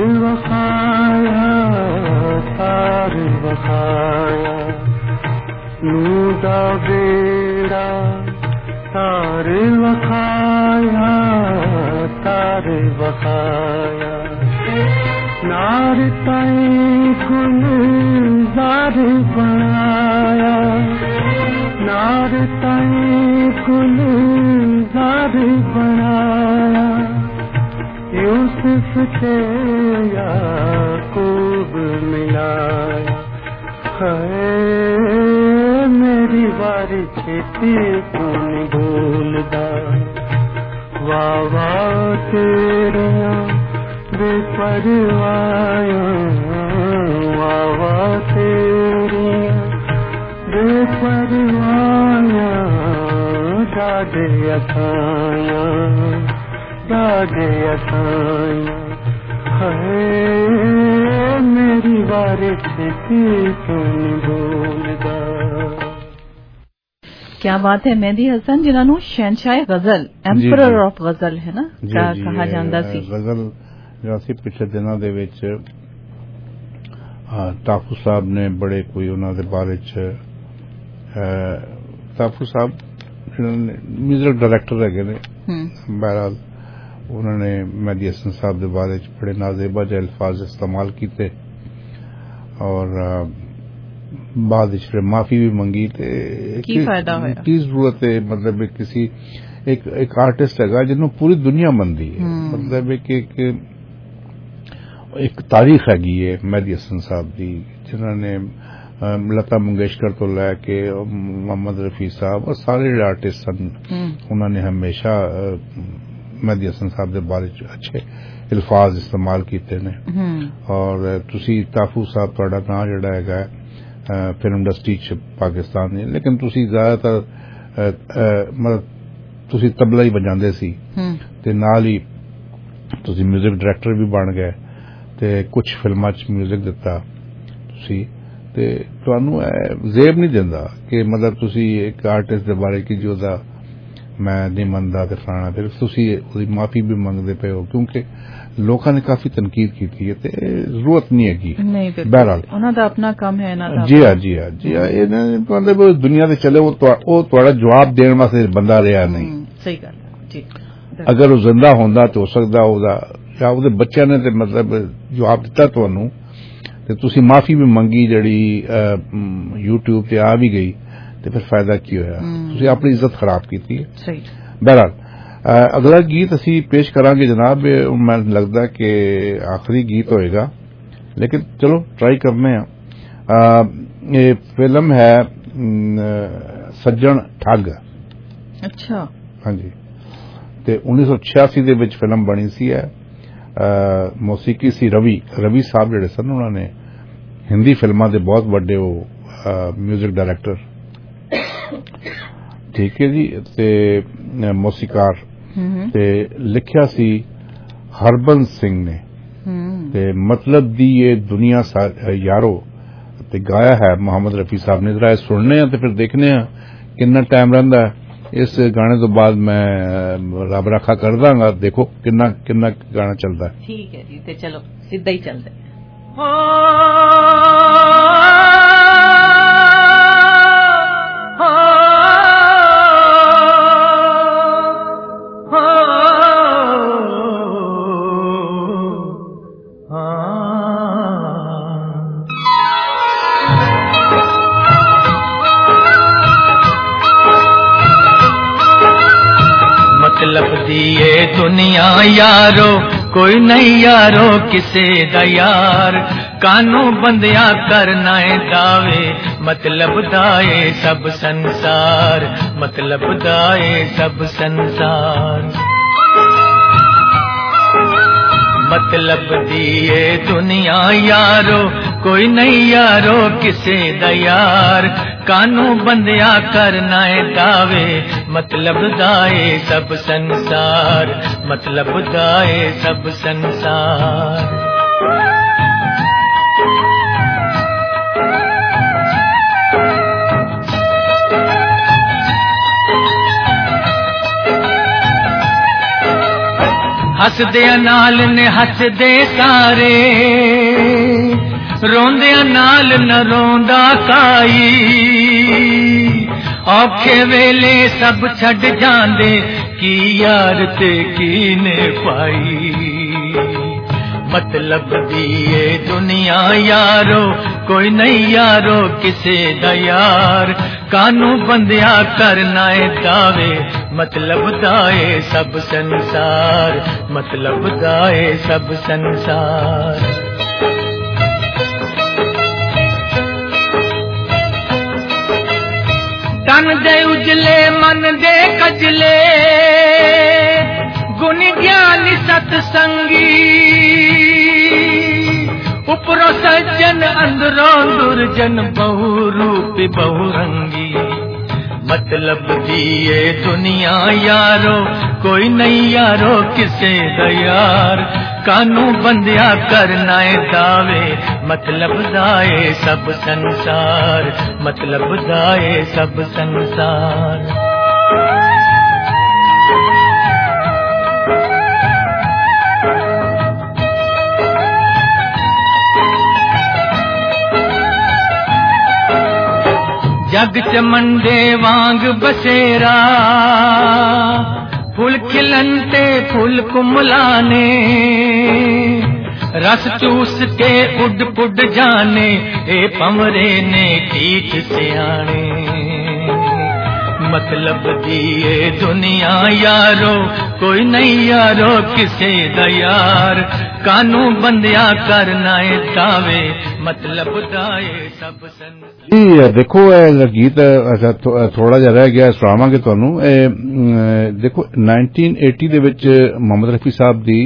वखाया नूदा बेड़ा तार वखाया नार ताई गुलजार बनाया नार ताई गुलजार बनाया यूसुफ से याकूब मिलाया है मेरी बारी छेती कौन बोलदा वाह वाह तेरिया बेपरवाया वाह वाह तेरिया बेपरवाया डाडे अथाया है मेरी बारी छेती तुम बोलदा क्या बात है मेहदी हसन जिन्होंने शहनशाह गजल एम्परर ऑफ गजल है ना कहा जाता सी गजल जो सी पिछले दिनों दे विच ताफू साहब ने बड़े कोई उन्हां दे बारे च ताफू साहब म्यूजिक डायरेक्टर है बहरहाल उन्होंने मेहदी हसन साहब के बारे बड़े नाजेबा जो अल्फाज इस्तेमाल किए और बाद फिर माफी भी मंगी की जरूरत है मतलब किसी एक आर्टिस्ट है जिन्होंने पूरी दुनिया मनदी है मतलब एक तारीख हैगी है मेहदी हसन साहब की जिन्होंने लता मंगेशकर तो लैके मोहम्मद रफी साहब और सारे आर्टिस्ट उन्होंने हमेशा मेहदी हसन साहब के बारे अच्छे अल्फाज इस्तेमाल किए ने और तुसी ताफू साहब तुहाडा नाम जिहड़ा हैगा फिल्म इंडस्ट्री च पाकिस्तान ने लेकिन तुसी ज्यादातर मतलब तुसी तबला ही बजांदे सी ते नाल ही तुसी म्यूजिक डायरेक्टर भी बन गए ते कुछ फिल्मां च म्यूजिक दिता तुसी ते तुहानू जेब नहीं दिंदा कि मतलब तुसी एक आर्टिस्ट दे बारे की जोदा मैं नहीं मनदा ते फलाना फिर तुसी उसदी माफी भी मंगदे पे हो क्योंकि लोगों ने काफी तनकीद की थी ते जरूरत नहीं है बहरहाल उन्हां दा अपना काम है ना जी हाँ मतलब दुनिया से चले वो थोड़ा जवाब देने वास्ते बंदा रहा नहीं सही गल जी अगर वो जिंदा होंदा तो हो सकदा ओदा या ओदे बच्चों ने ते मतलब जवाब दिता तुहानू ते तुसी माफी भी मंगी जड़ी यूट्यूब ते आ भी गई ते फिर फायदा की होया तुसी अपनी इज्जत खराब की थी सही बहरहाल अगला गीत असी पेश करांगे जनाब मैं लगता कि आखिरी गीत होएगा लेकिन चलो ट्राई करने हैं ये फिल्म है सज्जन ठग अच्छा हाँ जी ते 1986 दे विच फिल्म बनी सी है मौसीकी सी रवि साहब जेडे सन उन्होंने हिंदी फिल्मां दे बहुत बड़े वो म्यूजिक डायरेक्टर ठीक है जी ते मौसीकार ते लिखिया सी हरबंस सिंह ने ते मतलब दी ये दुनिया यारो ते गाया है मोहम्मद रफी साहब ने। जरा सुनने ते फिर देखने कितना टाइम रहिंदा है। इस गाने तो बाद मैं रब राखा कर दांगा, देखो कितना कितना गाना चलता है। ठीक है जी, ते चलो सीधा ही चलते हैं। मतलब दिए दुनिया यारो कोई नहीं यारो किसे दा यार, कानू बंदिया करना है दावे, मतलब दाए सब संसार, मतलब दाए सब संसार। मतलब दिए दुनिया यारो कोई नहीं यारो किसे दा यार, कानू बंदिया करना है दावे, मतलब दाए सब संसार, मतलब दाए सब संसार। हसदे नाल ने हसदे सारे, रोंदे नाल न रोंदा काई, औखे वेले सब छड़ जांदे की यार ते की ने पाई। मतलब दिए दुनिया यारो कोई नहीं यारो किसे दा यार, कानू बंदिया करना है दावे, मतलब दाए सब संसार, मतलब दाए सब संसार। तन दे उजले मन दे कजले, गुण ज्ञानी सतसंगी, उपरो सज्जन अंदरों दुर्जन, बहु रूप बहु रंगी। मतलब दिए दुनिया यारो कोई नहीं यारो किसे दा यार, कानू बंदिया करना है दावे, मतलब दाए सब संसार, मतलब दाए सब संसार। जग च मंडे वांग बसेरा, फूल खिलनते फूल कुमलाने, रस चूस के उड पुड जाने, ए पमरे ने कीट सियाने। मतलब दिए दुनिया यारो कोई नहीं यारो किसे दा यार, कानू बंदिया करना है दावे, मतलब दाए सब संसार। जी देखो गीत अच्छा थोड़ा जिहा रह गया सुनावांगे तुहानू। देखो 1980 दे विच मोहम्मद रफी साहब दी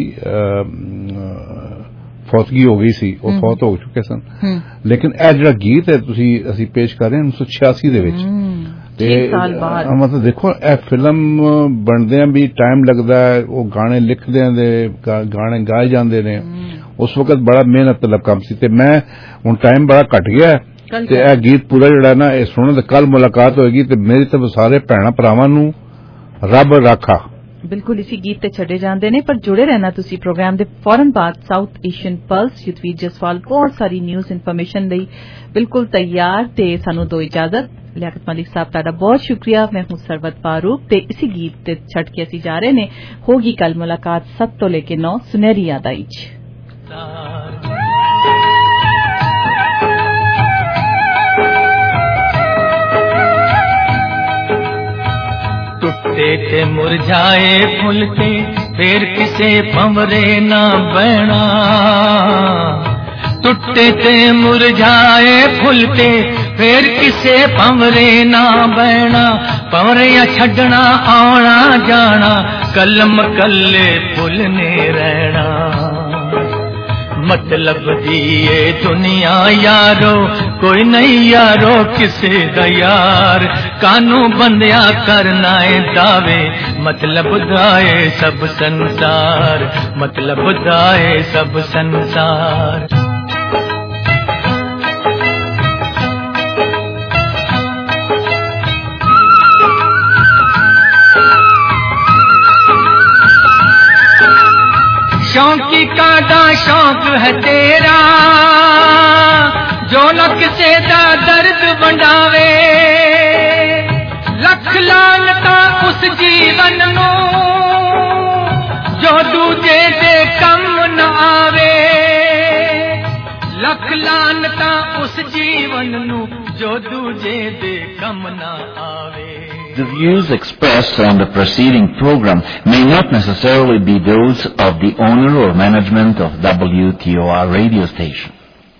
फौतगी हो गई सी, वो फौत हो चुके सन, लेकिन यह जिहड़ा गीत है तुसी असी पेश कर रहे हैं 1986 दे विच। मतलब देखो ए फिल्म बनदे भी टाइम लगदा है, वो गाने लिखदे दे गाने गाए जांदे ने, उस वक्त बड़ा मेहनत तलब काम सी। ते मैं हुण टाइम बड़ा घट गया ते ए गीत पूरा जिहड़ा ना ए सुनन ते कल मुलाकात होएगी, ते मेरी तरफ सारे भैणा भरावां नू रब राखा। बिल्कुल इसी गीत ते छड़े जांदे ने, पर जुड़े रहना तुसी प्रोग्राम दे फौरन बाद South Asian pulse Yudhveer Jaswal बहुत सारी न्यूज़ इन्फॉर्मेशन लई बिल्कुल तैयार। ते सानू दो इजाजत। लियाकत मलिक साहब ताड़ा बहुत शुक्रिया। मैं हूं सरवत फारूक ते इसी गीत ते छड़ के असी जा रहे ने। होगी कल मुलाकात 7 तो लेके 9 सुनहरी याद आई। टुटे ते मुरझाए फूल ते फिर किसे भंवरे ना बहना, टुटे ते मुरझाए फूल ते फिर किसे भंवरे ना बहना, भंवरिया छड़ना आना जाना कलम कल्ले फुल ने रहना। मतलब दिए दुनिया यारो कोई नहीं यारो किसे दा यार, कानू बंदिया करना है दावे, मतलब दाए सब संसार, मतलब दाए सब संसार। शौकी का शौक है तेरा जो न किसे दा दर्द वंडावे लख लानता उस जीवन नो जो दूजे दे कम न आवे लख लानता उस जीवन नो जो दूजे दे कम न आवे. The views expressed on the preceding program may not necessarily be those of the owner or management of WTOR radio station.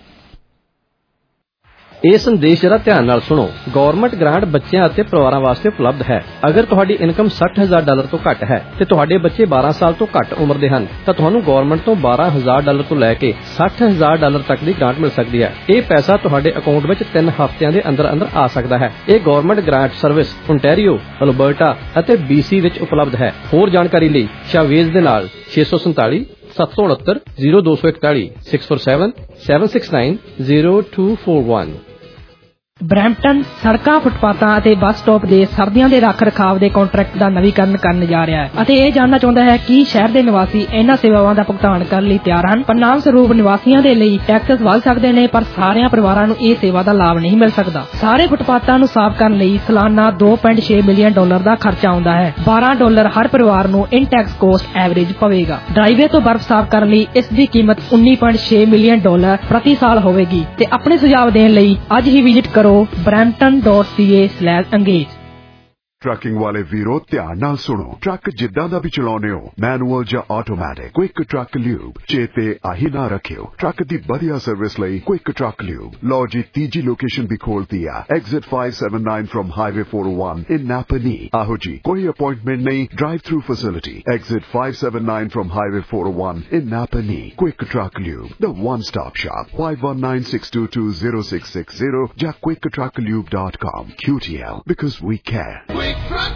ਇਹ ਸੰਦੇਸ਼ ਜਰਾ ਧਿਆਨ ਨਾਲ ਸੁਣੋ. ਗਵਰਨਮੈਂਟ ਗ੍ਰਾਂਟ ਬੱਚਿਆਂ ਅਤੇ ਪਰਿਵਾਰਾਂ ਵਾਸਤੇ ਉਪਲਬਧ ਹੈ. ਅਗਰ ਤੁਹਾਡੀ ਇਨਕਮ $60,000 ਤੋਂ ਘੱਟ ਹੈ ਤੇ ਤੁਹਾਡੇ ਬੱਚੇ 12 ਸਾਲ ਤੋਂ ਘੱਟ ਉਮਰ ਦੇ ਹਨ ਤਾਂ ਤੁਹਾਨੂੰ ਗਵਰਨਮੈਂਟ ਤੋਂ $12,000 ਤੋਂ ਲੈ ਕੇ $60,000 ਤੱਕ ਦੀ ਗ੍ਰਾਂਟ ਮਿਲ ਸਕਦੀ ਹੈ. ਇਹ ਪੈਸਾ ਤੁਹਾਡੇ ਅਕਾਊਂਟ ਵਿੱਚ 3 ਹਫ਼ਤਿਆਂ ਦੇ ਅੰਦਰ ਆ ਸਕਦਾ ਹੈ. ਇਹ government grant service Ontario, Alberta ਅਤੇ BC ਵਿੱਚ ਉਪਲਬਧ ਹੈ. ਹੋਰ ਜਾਣਕਾਰੀ ਲਈ ਸ਼ਾਵੇਜ਼ ਦੇ ਨਾਲ 647 769 0241 647 769 0241. ਬਰੈਂਪਟਨ ਸੜਕਾਂ, ਫੁੱਟਪਾਥਾਂ ਅਤੇ ਬੱਸ ਸਟਾਪ ਦੇ ਸਰਦੀਆਂ ਦੇ ਰੱਖ ਰਖਾਵ ਦੇ ਕੰਟਰੈਕਟ ਦਾ ਨਵੀਕਰਨ ਕਰਨ ਜਾ ਰਿਹਾ ਹੈ ਅਤੇ ਇਹ ਜਾਣਨਾ ਚਾਹੁੰਦਾ ਹੈ ਕਿ ਸ਼ਹਿਰ ਦੇ ਨਿਵਾਸੀ ਇਹਨਾਂ ਸੇਵਾਵਾਂ ਦਾ ਭੁਗਤਾਨ ਕਰਨ ਲਈ ਤਿਆਰ ਹਨ. ਪਰਿਣਾਮ ਸਰੂਪ ਨਿਵਾਸੀਆਂ ਦੇ ਲਈ ਟੈਕਸਸ ਵੱਧ ਸਕਦੇ ਨੇ, ਪਰ ਸਾਰਿਆਂ ਪਰਿਵਾਰਾਂ ਨੂੰ ਇਹ ਸੇਵਾ ਦਾ ਲਾਭ ਨਹੀਂ ਮਿਲ ਸਕਦਾ. ਸਾਰੇ ਫੁੱਟਪਾਥਾਂ ਨੂੰ ਸਾਫ਼ ਕਰਨ ਲਈ ਸਾਲਾਨਾ $2.6 ਮਿਲੀਅਨ ਦਾ ਖਰਚਾ ਆਉਂਦਾ ਹੈ. $12 ਹਰ ਪਰਿਵਾਰ ਨੂੰ ਇਨ ਟੈਕਸ ਕੋਸਟ ਐਵਰੇਜ ਪਵੇਗਾ. ਡਰਾਈਵੇ ਤੋਂ ਬਰਫ਼ ਸਾਫ਼ ਕਰਨ ਲਈ ਇਸ ਦੀ ਕੀਮਤ $19.6 ਮਿਲੀਅਨ ਪ੍ਰਤੀ ਸਾਲ ਹੋਵੇਗੀ ਤੇ ਆਪਣੇ ਸੁਝਾਅ ਦੇਣ ਲਈ ਅੱਜ ਹੀ ਵਿਜ਼ਿਟ ਕਰੋ brampton.ca/engage. ਟਰੱਕਿੰਗ ਵਾਲੇ ਵੀਰੋ ਧਿਆਨ ਨਾਲ ਸੁਣੋ. ਟਰੱਕ ਜਿੱਦਾਂ ਦਾ ਵੀ ਚਲਾਉਣੇ ਹੋ, ਮੈਨੂਅਲ ਜਾਂ ਆਟੋਮੈਟਿਕ, ਕੁਇਕ ਟਰੱਕ ਲਿਊਬ ਚੇਤੇ ਆਹੀ ਨਾ ਰੱਖਿਓ. ਟਰੱਕ ਦੀ ਵਧੀਆ ਸਰਵਿਸ ਲਈ ਕੁਇਕ ਟਰੱਕ ਲਿਊਬ. ਲਓ ਜੀ, ਤੀਜੀ ਲੋਕੇਸ਼ਨ ਵੀ ਖੋਲਤੀ ਆ. Exit 579 from highway 401 in Napanee. ਆਹੋ ਜੀ, ਕੋਈ ਅਪਾਇੰਟਮੈਂਟ ਨਹੀਂ, drive through facility. Exit 579 from highway 401 in Napanee. Quick truck lube, the one stop shop. 5196220660 ਜਾਂ quicktrucklube.com. QTL, because we care.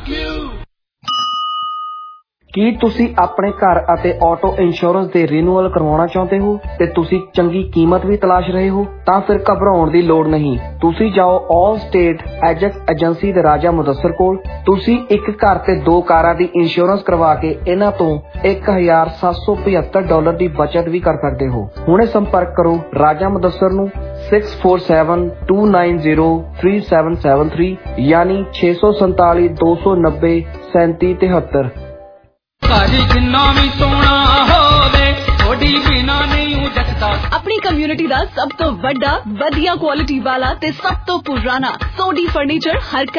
ਕੀ ਤੁਸੀਂ ਆਪਣੇ ਘਰ ਅਤੇ ਆਟੋ ਇੰਸ਼ੋਰੈਂਸ ਦੇ ਰੀਨਿਊਅਲ ਕਰਵਾਉਣਾ ਚਾਹੁੰਦੇ ਹੋ ਤੇ ਤੁਸੀਂ ਚੰਗੀ ਕੀਮਤ ਵੀ ਤਲਾਸ਼ ਰਹੇ ਹੋ? ਤਾਂ ਫਿਰ ਘਬਰਾਉਣ ਦੀ ਲੋੜ ਨਹੀਂ. ਤੁਸੀਂ ਜਾਓ ਆਲ ਸਟੇਟ ਐਜੈਕਸ ਏਜੰਸੀ ਦੇ ਰਾਜਾ ਮੁਦੱਸਰ ਕੋਲ. ਤੁਸੀਂ ਇੱਕ ਘਰ ਤੇ 2 ਕਾਰਾਂ ਦੀ ਇੰਸ਼ੋਰੈਂਸ ਕਰਵਾ ਕੇ ਇਹਨਾਂ ਤੋਂ $1,775 ਦੀ ਬਚਤ ਵੀ ਕਰ ਸਕਦੇ ਹੋ. ਹੁਣੇ ਸੰਪਰਕ ਕਰੋ ਰਾਜਾ ਮੁਦੱਸਰ ਨੂੰ 647-290-3773 ਯਾਨੀ 647-290-3773. ਭਾਜੀ ਜਿੰਨਾ ਵੀ ਸੋਹਣਾ ਹੋਵੇ ਥੋੜੀ ਬਿਨਾ ਨਹੀਂ ਜੱਟਦਾ. ਆਪਣੀ ਕਮਿਊਨਿਟੀ ਦਾ ਸਭ ਤੋਂ ਵੱਡਾ, ਵਧੀਆ ਕੁਆਲਿਟੀ ਵਾਲਾ ਤੇ ਸਭ ਤੋਂ ਪੁਰਾਣਾ ਸੋਡੀ ਫਰਨੀਚਰ ਹਰ